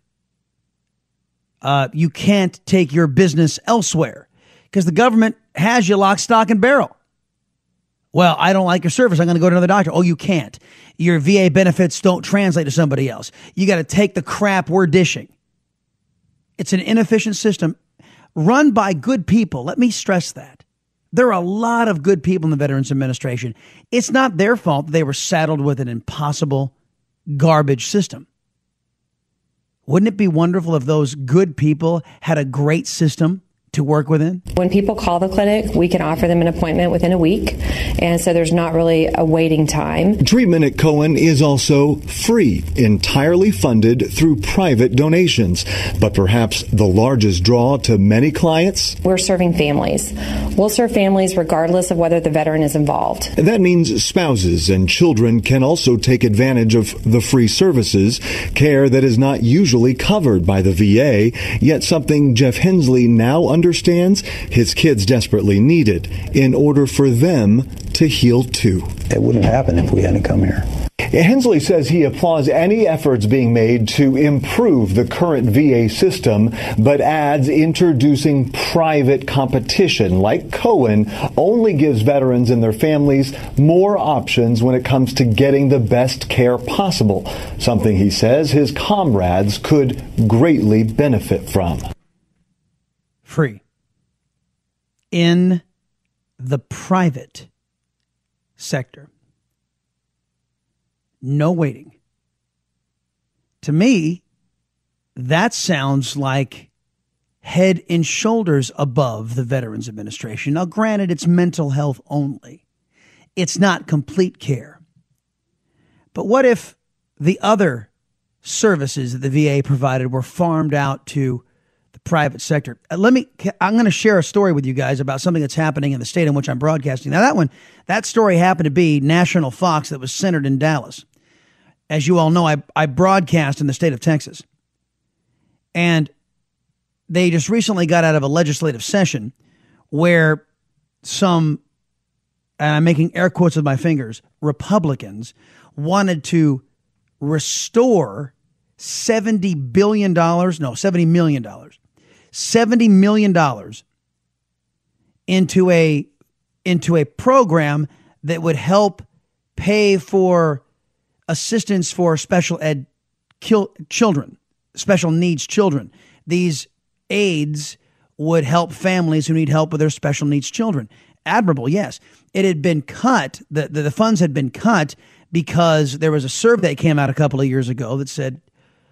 You can't take your business elsewhere because the government has you lock, stock, and barrel. Well, I don't like your service. I'm going to go to another doctor. Oh, you can't. Your VA benefits don't translate to somebody else. You got to take the crap we're dishing. It's an inefficient system run by good people. Let me stress that. There are a lot of good people in the Veterans Administration. It's not their fault that they were saddled with an impossible garbage system. Wouldn't it be wonderful if those good people had a great system to work within? When people call the clinic, we can offer them an appointment within a week, and so there's not really a waiting time. Treatment at Cohen is also free, entirely funded through private donations. But perhaps the largest draw to many clients? We're serving families. We'll serve families regardless of whether the veteran is involved. That means spouses and children can also take advantage of the free services, care that is not usually covered by the VA, yet something Jeff Hensley now understands his kids desperately needed in order for them to heal too. It wouldn't happen if we hadn't come here. Hensley says he applauds any efforts being made to improve the current VA system, but adds introducing private competition like Cohen only gives veterans and their families more options when it comes to getting the best care possible, something he says his comrades could greatly benefit from. Free. In the private sector. No waiting. To me, that sounds like head and shoulders above the Veterans Administration. Now, granted, it's mental health only. It's not complete care. But what if the other services that the VA provided were farmed out to the private sector? I'm going to share a story with you guys about something that's happening in the state in which I'm broadcasting. Now, that story happened to be National Fox that was centered in Dallas. As you all know, I broadcast in the state of Texas. And they just recently got out of a legislative session where some, and I'm making air quotes with my fingers, Republicans wanted to restore $70 million into a program that would help pay for assistance for special ed children, special needs children. These aids would help families who need help with their special needs children. Admirable, yes. It had been cut, the funds had been cut because there was a survey that came out a couple of years ago that said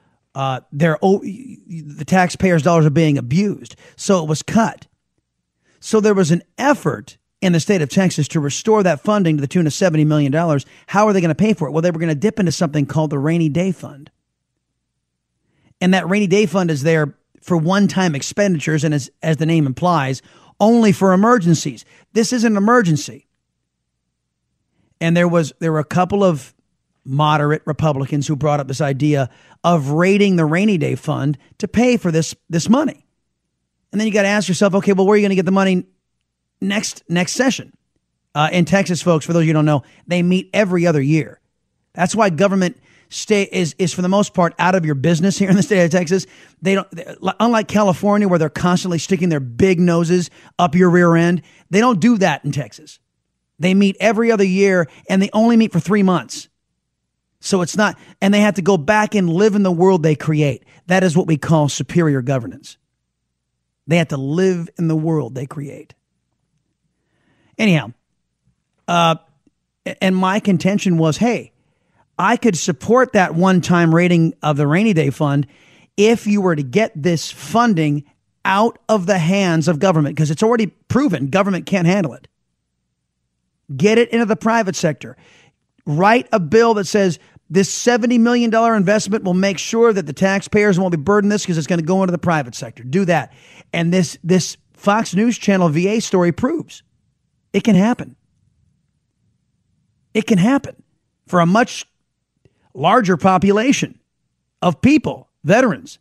the taxpayers' dollars are being abused. So it was cut. So there was an effort in the state of Texas to restore that funding to the tune of $70 million. How are they going to pay for it? Well, they were going to dip into something called the Rainy Day Fund. And that Rainy Day Fund is there for one-time expenditures, and as the name implies, only for emergencies. This is an emergency. And there were a couple of moderate Republicans who brought up this idea of raiding the Rainy Day Fund to pay for this money. And then you got to ask yourself, okay, well, where are you going to get the money next session? In Texas, folks, for those of you who don't know, they meet every other year. That's why government is for the most part out of your business here in the state of Texas. They don't, unlike California, where they're constantly sticking their big noses up your rear end. They don't do that in Texas. They meet every other year, and they only meet for 3 months. So it's not, and they have to go back and live in the world they create. That is what we call superior governance. They have to live in the world they create. Anyhow, and my contention was, hey, I could support that one-time rating of the Rainy Day Fund if you were to get this funding out of the hands of government, because it's already proven government can't handle it. Get it into the private sector. Write a bill that says this $70 million investment will make sure that the taxpayers won't be burdened this because it's going to go into the private sector. Do that. And this Fox News Channel VA story proves it can happen. It can happen for a much larger population of people, veterans.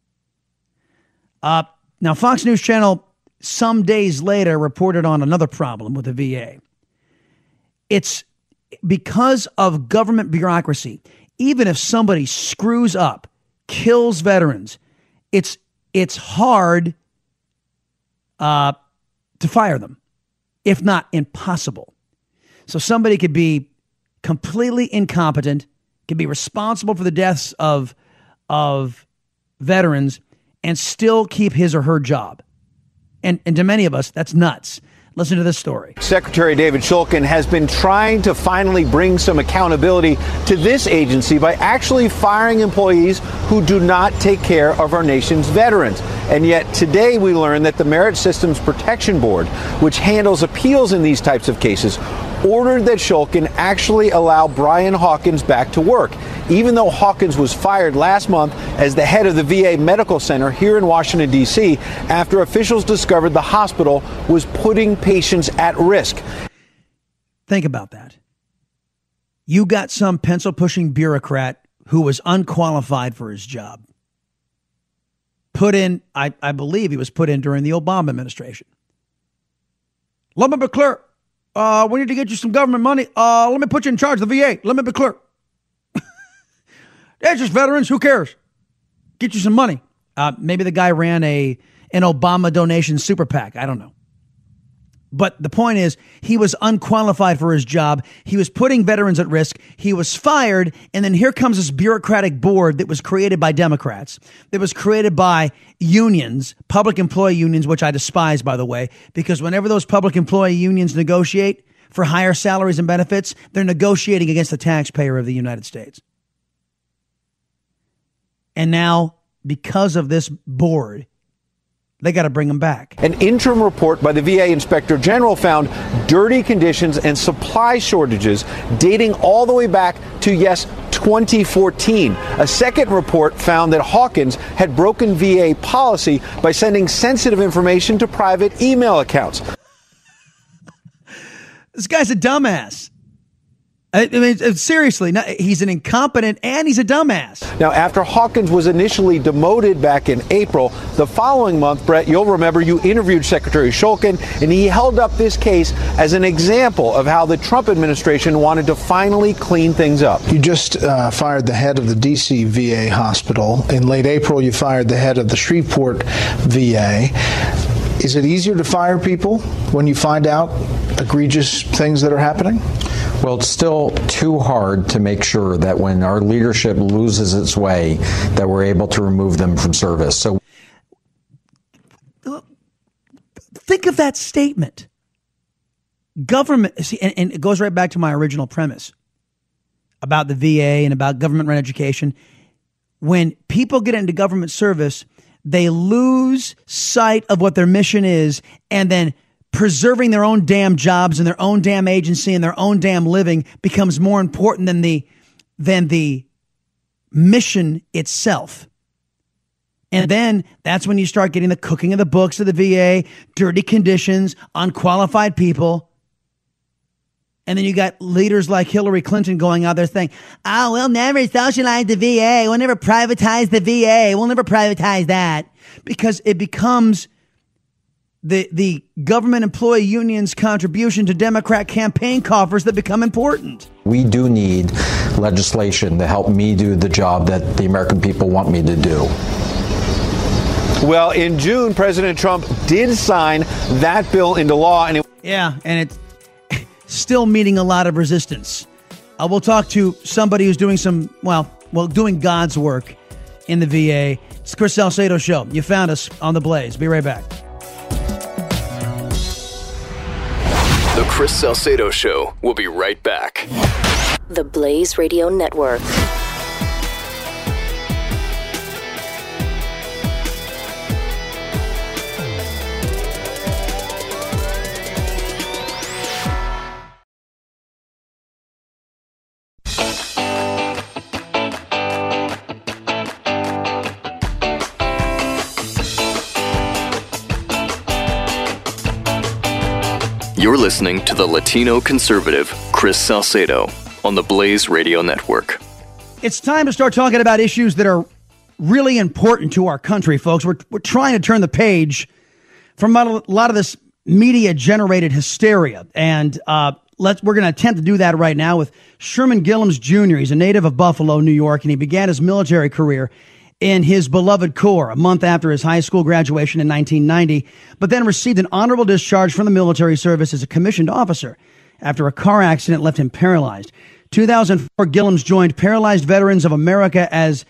Now, Fox News Channel some days later reported on another problem with the VA. It's because of government bureaucracy. Even if somebody screws up, kills veterans, it's hard to fire them, if not impossible. So somebody could be completely incompetent, could be responsible for the deaths of veterans, and still keep his or her job. And to many of us, that's nuts. Listen to this story. Secretary David Shulkin has been trying to finally bring some accountability to this agency by actually firing employees who do not take care of our nation's veterans. And yet today we learn that the Merit Systems Protection Board, which handles appeals in these types of cases, ordered that Shulkin actually allow Brian Hawkins back to work, even though Hawkins was fired last month as the head of the VA Medical Center here in Washington, D.C., after officials discovered the hospital was putting patients at risk. Think about that. You got some pencil-pushing bureaucrat who was unqualified for his job. Put in, I believe he was put in during the Obama administration. Let me be clear. We need to get you some government money. Let me put you in charge of the VA. Let me be clear. It's just veterans. Who cares? Get you some money. Maybe the guy ran an Obama donation super PAC. I don't know. But the point is, he was unqualified for his job. He was putting veterans at risk. He was fired. And then here comes this bureaucratic board that was created by Democrats, that was created by unions, public employee unions, which I despise, by the way, because whenever those public employee unions negotiate for higher salaries and benefits, they're negotiating against the taxpayer of the United States. And now, because of this board, They got to bring them back. An interim report by the VA Inspector General found dirty conditions and supply shortages dating all the way back to, 2014. A second report found that Hawkins had broken VA policy by sending sensitive information to private email accounts. This guy's a dumbass. I mean, seriously, he's an incompetent and he's a dumbass. Now, after Hawkins was initially demoted back in April, the following month, Brett, you'll remember you interviewed Secretary Shulkin, and he held up this case as an example of how the Trump administration wanted to finally clean things up. You just fired the head of the D.C. VA hospital. In late April, you fired the head of the Shreveport VA. Is it easier to fire people when you find out egregious things that are happening? Well, it's still too hard to make sure that when our leadership loses its way, that we're able to remove them from service. So, think of that statement. Government, see, and it goes right back to my original premise about the VA and about government-run education. When people get into government service, they lose sight of what their mission is, and then preserving their own damn jobs and their own damn agency and their own damn living becomes more important than the mission itself. And then that's when you start getting the cooking of the books of the VA, dirty conditions, unqualified people. And then you got leaders like Hillary Clinton going out there saying, oh, we'll never socialize the VA. We'll never privatize the VA. We'll never privatize that. Because it becomes the government employee union's contribution to Democrat campaign coffers that become important. we do need legislation to help me do the job that the American people want me to do. Well, in June, President Trump did sign that bill into law. And it's still meeting a lot of resistance. We'll talk to somebody who's doing doing God's work in the VA. It's the Chris Salcedo Show. You found us on The Blaze. Be right back. The Chris Salcedo Show. We'll be right back. The Blaze Radio Network. You're listening to the Latino conservative Chris Salcedo on the Blaze Radio Network. It's time to start talking about issues that are really important to our country, folks. We're trying to turn the page from a lot of this media-generated hysteria, and we're going to attempt to do that right now with Sherman Gillums Jr. He's a native of Buffalo, New York, and he began his military career in his beloved Corps a month after his high school graduation in 1990, but then received an honorable discharge from the military service as a commissioned officer after a car accident left him paralyzed. 2004, Gillums joined Paralyzed Veterans of America as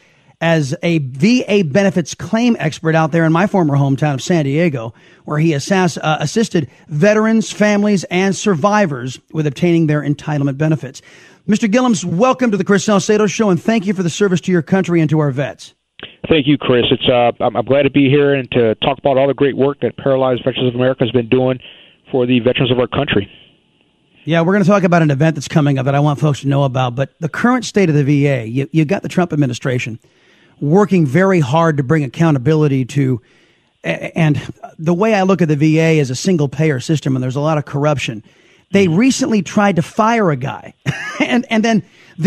a VA benefits claim expert out there in my former hometown of San Diego, where he assisted veterans, families, and survivors with obtaining their entitlement benefits. Mr. Gillums, welcome to the Chris Salcedo Show, and thank you for the service to your country and to our vets. Thank you, Chris. I'm glad to be here and to talk about all the great work that Paralyzed Veterans of America has been doing for the veterans of our country. Yeah, we're going to talk about an event that's coming up that I want folks to know about. But the current state of the VA, you got the Trump administration working very hard to bring accountability to, and the way I look at the VA is a single payer system, and there's a lot of corruption. They recently tried to fire a guy, and then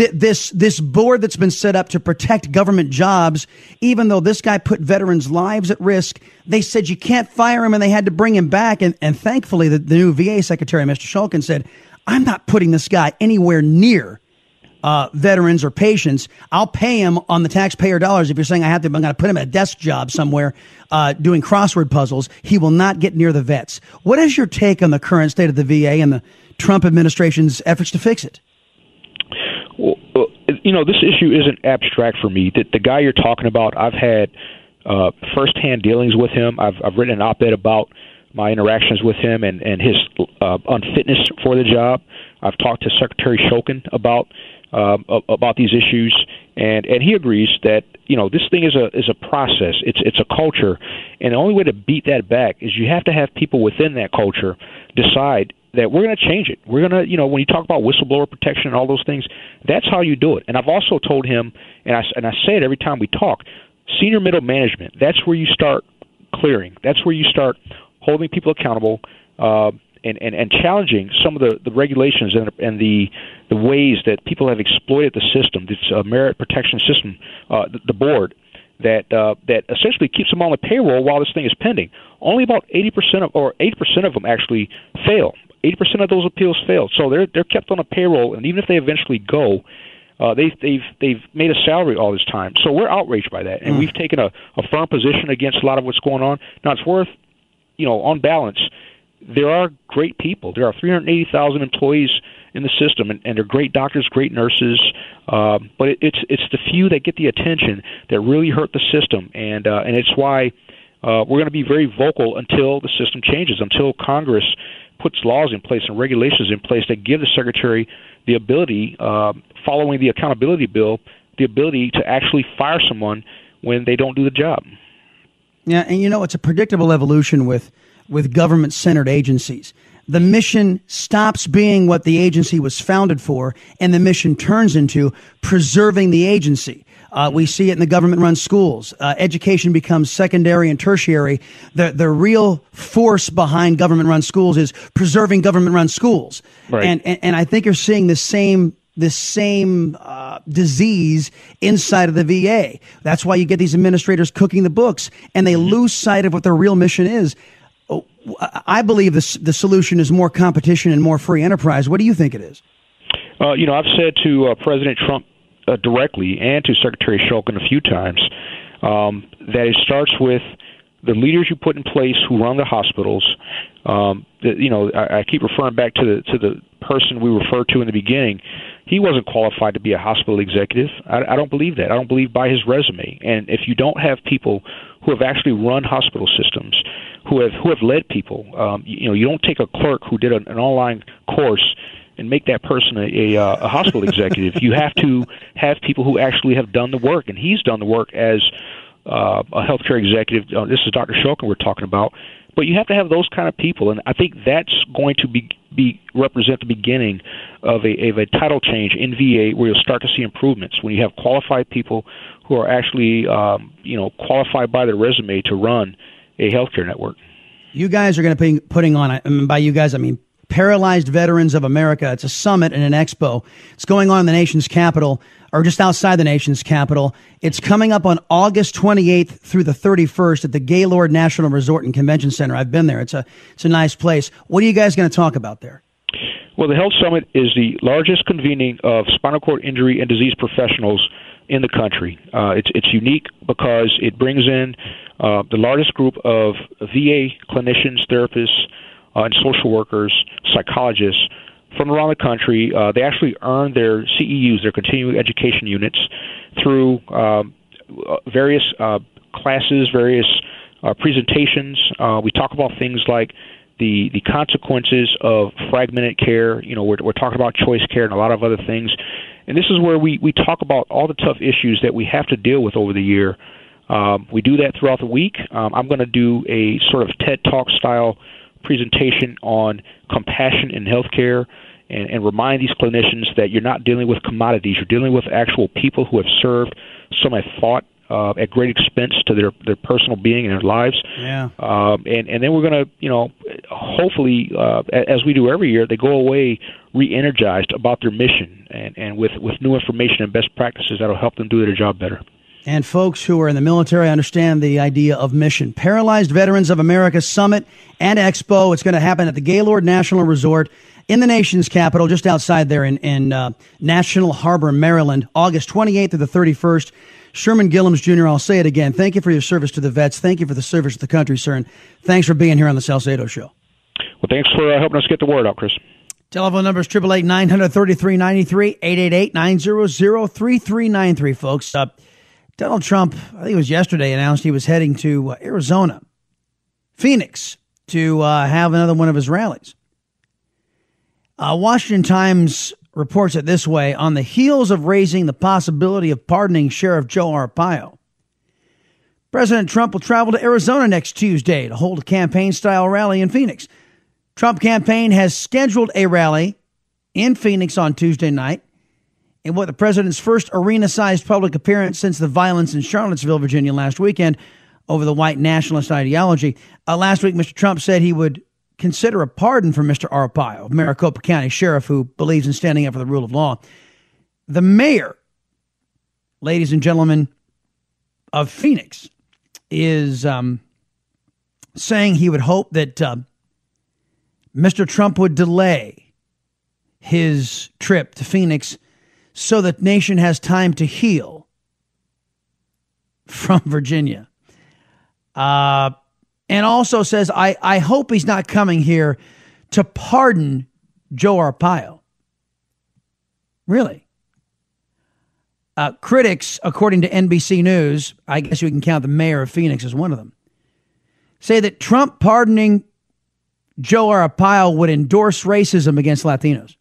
this board that's been set up to protect government jobs, even though this guy put veterans' lives at risk, they said you can't fire him, and they had to bring him back. And thankfully, the new VA secretary, Mr. Shulkin, said, I'm not putting this guy anywhere near veterans or patients. I'll pay him on the taxpayer dollars. If you're saying I'm going to put him at a desk job somewhere doing crossword puzzles, he will not get near the vets. What is your take on the current state of the VA and the Trump administration's efforts to fix it? Well, this issue isn't abstract for me. The guy you're talking about, I've had firsthand dealings with him. I've written an op-ed about my interactions with him and his unfitness for the job. I've talked to Secretary Shokin about these issues, and he agrees that this thing is a process. It's a culture, and the only way to beat that back is you have to have people within that culture decide that we're going to change it. We're going to, when you talk about whistleblower protection and all those things, that's how you do it. And I've also told him, and I say it every time we talk, senior middle management, that's where you start clearing. That's where you start holding people accountable and challenging some of the regulations and the ways that people have exploited the system, this merit protection system, the board, that essentially keeps them on the payroll while this thing is pending. Only about 80% of them actually fail. 80% of those appeals fail, so they're kept on a payroll, and even if they eventually go, they've made a salary all this time. So we're outraged by that, and we've taken a firm position against a lot of what's going on. Now it's worth, on balance, there are great people. There are 380,000 employees in the system, and they're great doctors, great nurses, but it's the few that get the attention that really hurt the system, and it's why we're going to be very vocal until the system changes, until Congress puts laws in place and regulations in place that give the Secretary the ability, following the accountability bill, the ability to actually fire someone when they don't do the job. Yeah, and it's a predictable evolution with government-centered agencies. The mission stops being what the agency was founded for, and the mission turns into preserving the agency. We see it in the government-run schools. Education becomes secondary and tertiary. The real force behind government-run schools is preserving government-run schools. Right. And I think you're seeing the same disease inside of the VA. That's why you get these administrators cooking the books, and they lose sight of what their real mission is. I believe the solution is more competition and more free enterprise. What do you think it is? I've said to President Trump directly and to Secretary Shokin a few times that it starts with the leaders you put in place who run the hospitals. I keep referring back to the person we referred to in the beginning. He wasn't qualified to be a hospital executive. I don't believe that. I don't believe by his resume. And if you don't have people who have actually run hospital systems, who have led people, you don't take a clerk who did an online course and make that person a hospital executive. You have to have people who actually have done the work, and he's done the work as a healthcare executive. This is Dr. Shokin we're talking about. But you have to have those kind of people, and I think that's going to represent the beginning of a title change in VA, where you'll start to see improvements when you have qualified people who are actually qualified by their resume to run a healthcare network. You guys are going to be putting on, and by you guys I mean Paralyzed Veterans of America. It's a summit and an expo. It's going on in the nation's capital, or just outside the nation's capital. It's coming up on August 28th through the 31st at the Gaylord National Resort and Convention Center. I've been there. It's a nice place. What are you guys going to talk about there? Well, the Health Summit is the largest convening of spinal cord injury and disease professionals in the country. It's unique because it brings in the largest group of VA clinicians, therapists, and social workers, psychologists from around the country. They actually earn their CEUs, their continuing education units, through various classes, various presentations. We talk about things like the consequences of fragmented care. We're talking about choice care and a lot of other things. And this is where we talk about all the tough issues that we have to deal with over the year. We do that throughout the week. I'm going to do a sort of TED Talk style presentation on compassion in healthcare and remind these clinicians that you're not dealing with commodities. You're dealing with actual people who have served, some have fought at great expense to their personal being and their lives. Yeah. And then we're going to, hopefully, as we do every year, they go away re-energized about their mission and with new information and best practices that will help them do their job better. And folks who are in the military understand the idea of mission. Paralyzed Veterans of America Summit and Expo. It's going to happen at the Gaylord National Resort in the nation's capital, just outside there in National Harbor, Maryland, August 28th to the 31st. Sherman Gillums, Jr., I'll say it again. Thank you for your service to the vets. Thank you for the service to the country, sir. And thanks for being here on the Salcedo Show. Well, thanks for helping us get the word out, Chris. Telephone number is 888-900-3393, 888-900-3393, folks. Donald Trump, I think it was yesterday, announced he was heading to Arizona, Phoenix, to have another one of his rallies. Washington Times reports it this way: on the heels of raising the possibility of pardoning Sheriff Joe Arpaio, President Trump will travel to Arizona next Tuesday to hold a campaign-style rally in Phoenix. Trump campaign has scheduled a rally in Phoenix on Tuesday night in what the president's first arena-sized public appearance since the violence in Charlottesville, Virginia last weekend over the white nationalist ideology. Last week, Mr. Trump said he would consider a pardon for Mr. Arpaio, Maricopa County Sheriff who believes in standing up for the rule of law. The mayor, ladies and gentlemen, of Phoenix is saying he would hope that Mr. Trump would delay his trip to Phoenix so that the nation has time to heal from Virginia. And also says, I hope he's not coming here to pardon Joe Arpaio. Really? Critics, according to NBC News, I guess you can count the mayor of Phoenix as one of them, say that Trump pardoning Joe Arpaio would endorse racism against Latinos.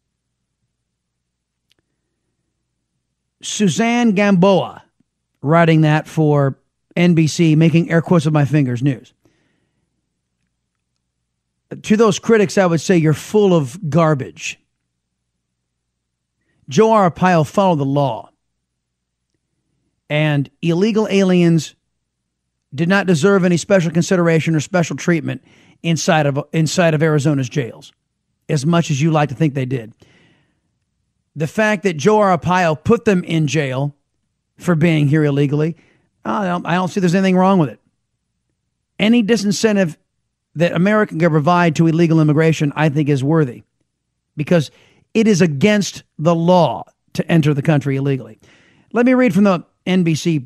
Suzanne Gamboa, writing that for NBC, making air quotes with my fingers, news. To those critics, I would say you're full of garbage. Joe Arpaio followed the law. And illegal aliens did not deserve any special consideration or special treatment inside of Arizona's jails, as much as you like to think they did. The fact that Joe Arpaio put them in jail for being here illegally, I don't see there's anything wrong with it. Any disincentive that America can provide to illegal immigration, I think, is worthy, because it is against the law to enter the country illegally. Let me read from the NBC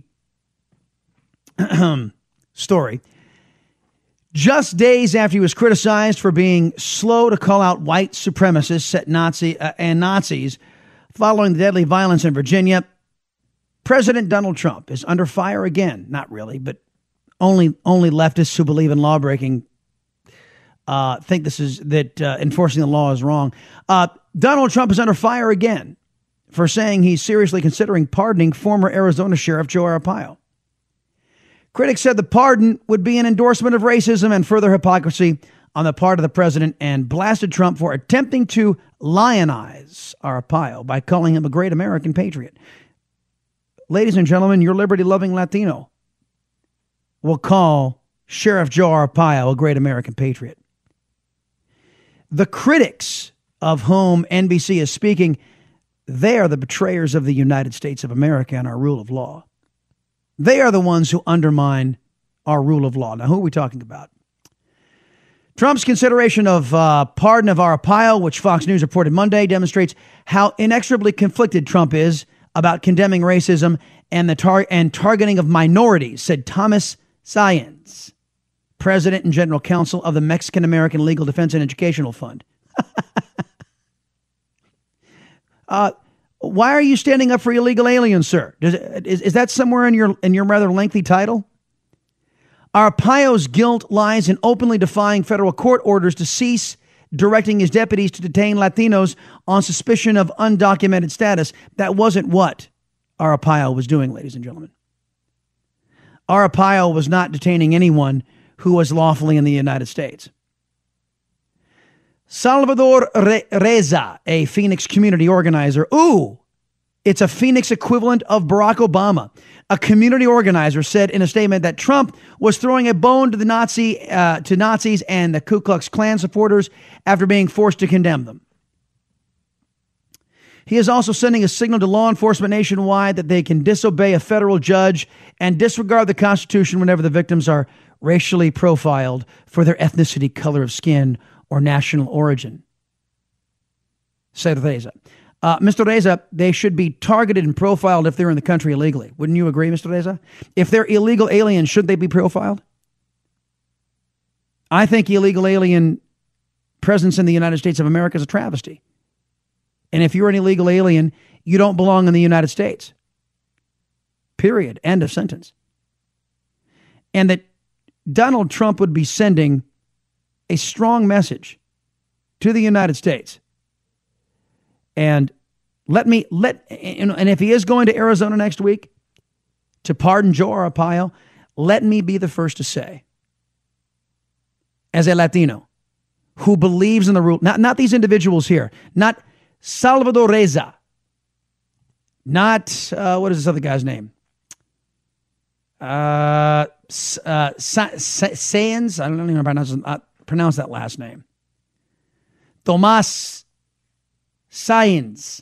story. Just days after he was criticized for being slow to call out white supremacists and Nazis following the deadly violence in Virginia, President Donald Trump is under fire again. Not really, but only leftists who believe in lawbreaking think that enforcing the law is wrong. Donald Trump is under fire again for saying he's seriously considering pardoning former Arizona Sheriff Joe Arpaio. Critics said the pardon would be an endorsement of racism and further hypocrisy on the part of the president, and blasted Trump for attempting to lionize Arpaio by calling him a great American patriot. Ladies and gentlemen, your liberty-loving Latino will call Sheriff Joe Arpaio a great American patriot. The critics of whom NBC is speaking, they are the betrayers of the United States of America and our rule of law. They are the ones who undermine our rule of law. Now, who are we talking about? Trump's consideration of pardon of Arpaio, which Fox News reported Monday, demonstrates how inexorably conflicted Trump is about condemning racism and targeting of minorities, said Thomas Sayens, President and General Counsel of the Mexican American Legal Defense and Educational Fund. Why are you standing up for illegal aliens, sir? Is that somewhere in your rather lengthy title? Arpaio's guilt lies in openly defying federal court orders to cease directing his deputies to detain Latinos on suspicion of undocumented status. That wasn't what Arpaio was doing, ladies and gentlemen. Arpaio was not detaining anyone who was lawfully in the United States. Salvador Reza, a Phoenix community organizer. Ooh, it's a Phoenix equivalent of Barack Obama. A community organizer said in a statement that Trump was throwing a bone to the Nazis and the Ku Klux Klan supporters after being forced to condemn them. He is also sending a signal to law enforcement nationwide that they can disobey a federal judge and disregard the Constitution whenever the victims are racially profiled for their ethnicity, color of skin, or national origin. Said Reza. Mr. Reza, they should be targeted and profiled if they're in the country illegally. Wouldn't you agree, Mr. Reza? If they're illegal aliens, should they be profiled? I think illegal alien presence in the United States of America is a travesty. And if you're an illegal alien, you don't belong in the United States. Period. End of sentence. And that Donald Trump would be sending a strong message to the United States. And and if he is going to Arizona next week to pardon Joe Arpaio, let me be the first to say, as a Latino who believes in the rule, not these individuals here, not Salvador Reza, not, what is this other guy's name? Sáenz, I don't even pronounce that last name. Tomás Sáenz.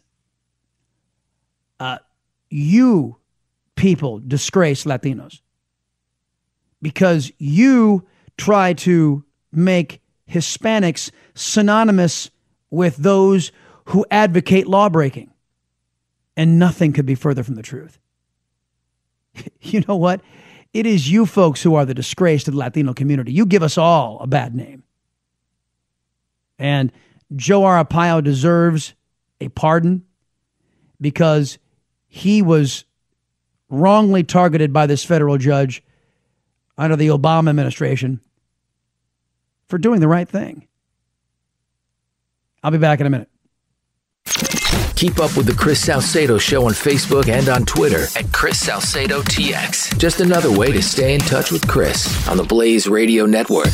You people disgrace Latinos because you try to make Hispanics synonymous with those who advocate lawbreaking. And nothing could be further from the truth. You know what? It is you folks who are the disgrace to the Latino community. You give us all a bad name. And Joe Arpaio deserves a pardon because he was wrongly targeted by this federal judge under the Obama administration for doing the right thing. I'll be back in a minute. Keep up with the Chris Salcedo Show on Facebook and on Twitter at Chris Salcedo TX. Just another way to stay in touch with Chris on the Blaze Radio Network.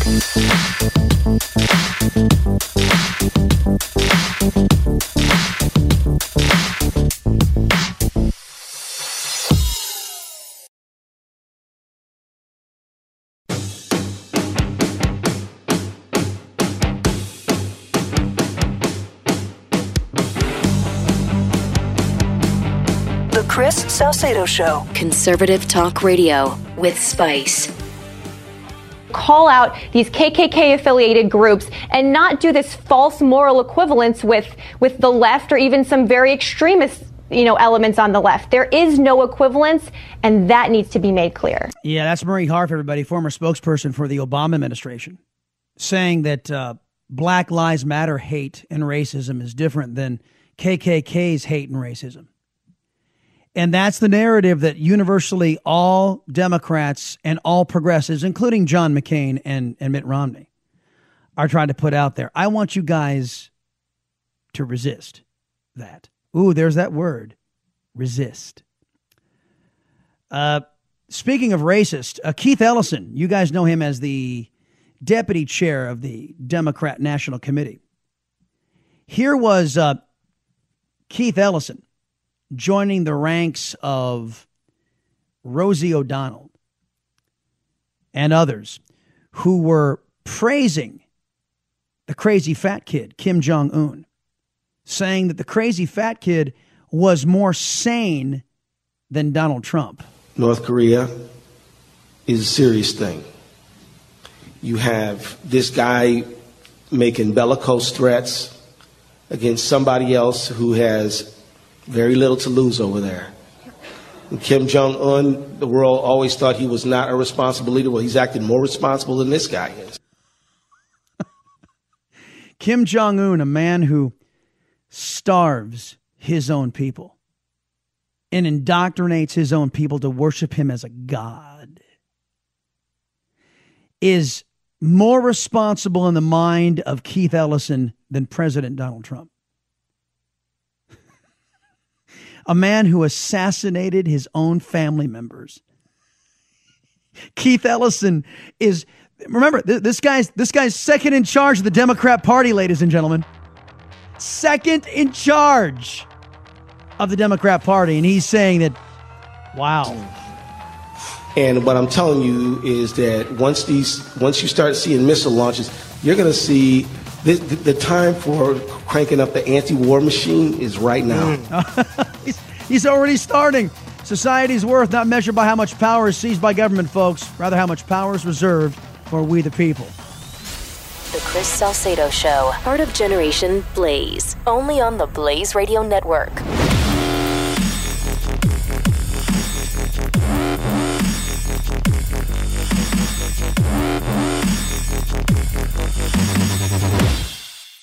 Chris Salcedo Show. Conservative talk radio with spice. Call out these KKK-affiliated groups and not do this false moral equivalence with the left or even some very extremist, elements on the left. There is no equivalence, and that needs to be made clear. Yeah, that's Marie Harf, everybody, former spokesperson for the Obama administration, saying that Black Lives Matter hate and racism is different than KKK's hate and racism. And that's the narrative that universally all Democrats and all progressives, including John McCain and Mitt Romney, are trying to put out there. I want you guys to resist that. Ooh, there's that word, resist. Speaking of racist, Keith Ellison, you guys know him as the deputy chair of the Democrat National Committee. Here was Keith Ellison joining the ranks of Rosie O'Donnell and others who were praising the crazy fat kid, Kim Jong-un, saying that the crazy fat kid was more sane than Donald Trump. North Korea is a serious thing. You have this guy making bellicose threats against somebody else who has very little to lose over there. And Kim Jong-un, the world always thought he was not a responsible leader. Well, he's acting more responsible than this guy is. Kim Jong-un, a man who starves his own people and indoctrinates his own people to worship him as a god, is more responsible in the mind of Keith Ellison than President Donald Trump. A man who assassinated his own family members. Keith Ellison is, remember, this guy's second in charge of the Democrat Party, ladies and gentlemen. Second in charge of the Democrat Party. And he's saying that, wow. And what I'm telling you is that once you start seeing missile launches, you're going to see the time for cranking up the anti-war machine is right now. He's already starting. Society's worth not measured by how much power is seized by government, folks, rather how much power is reserved for we the people. The Chris Salcedo Show, part of Generation Blaze, only on the Blaze Radio Network.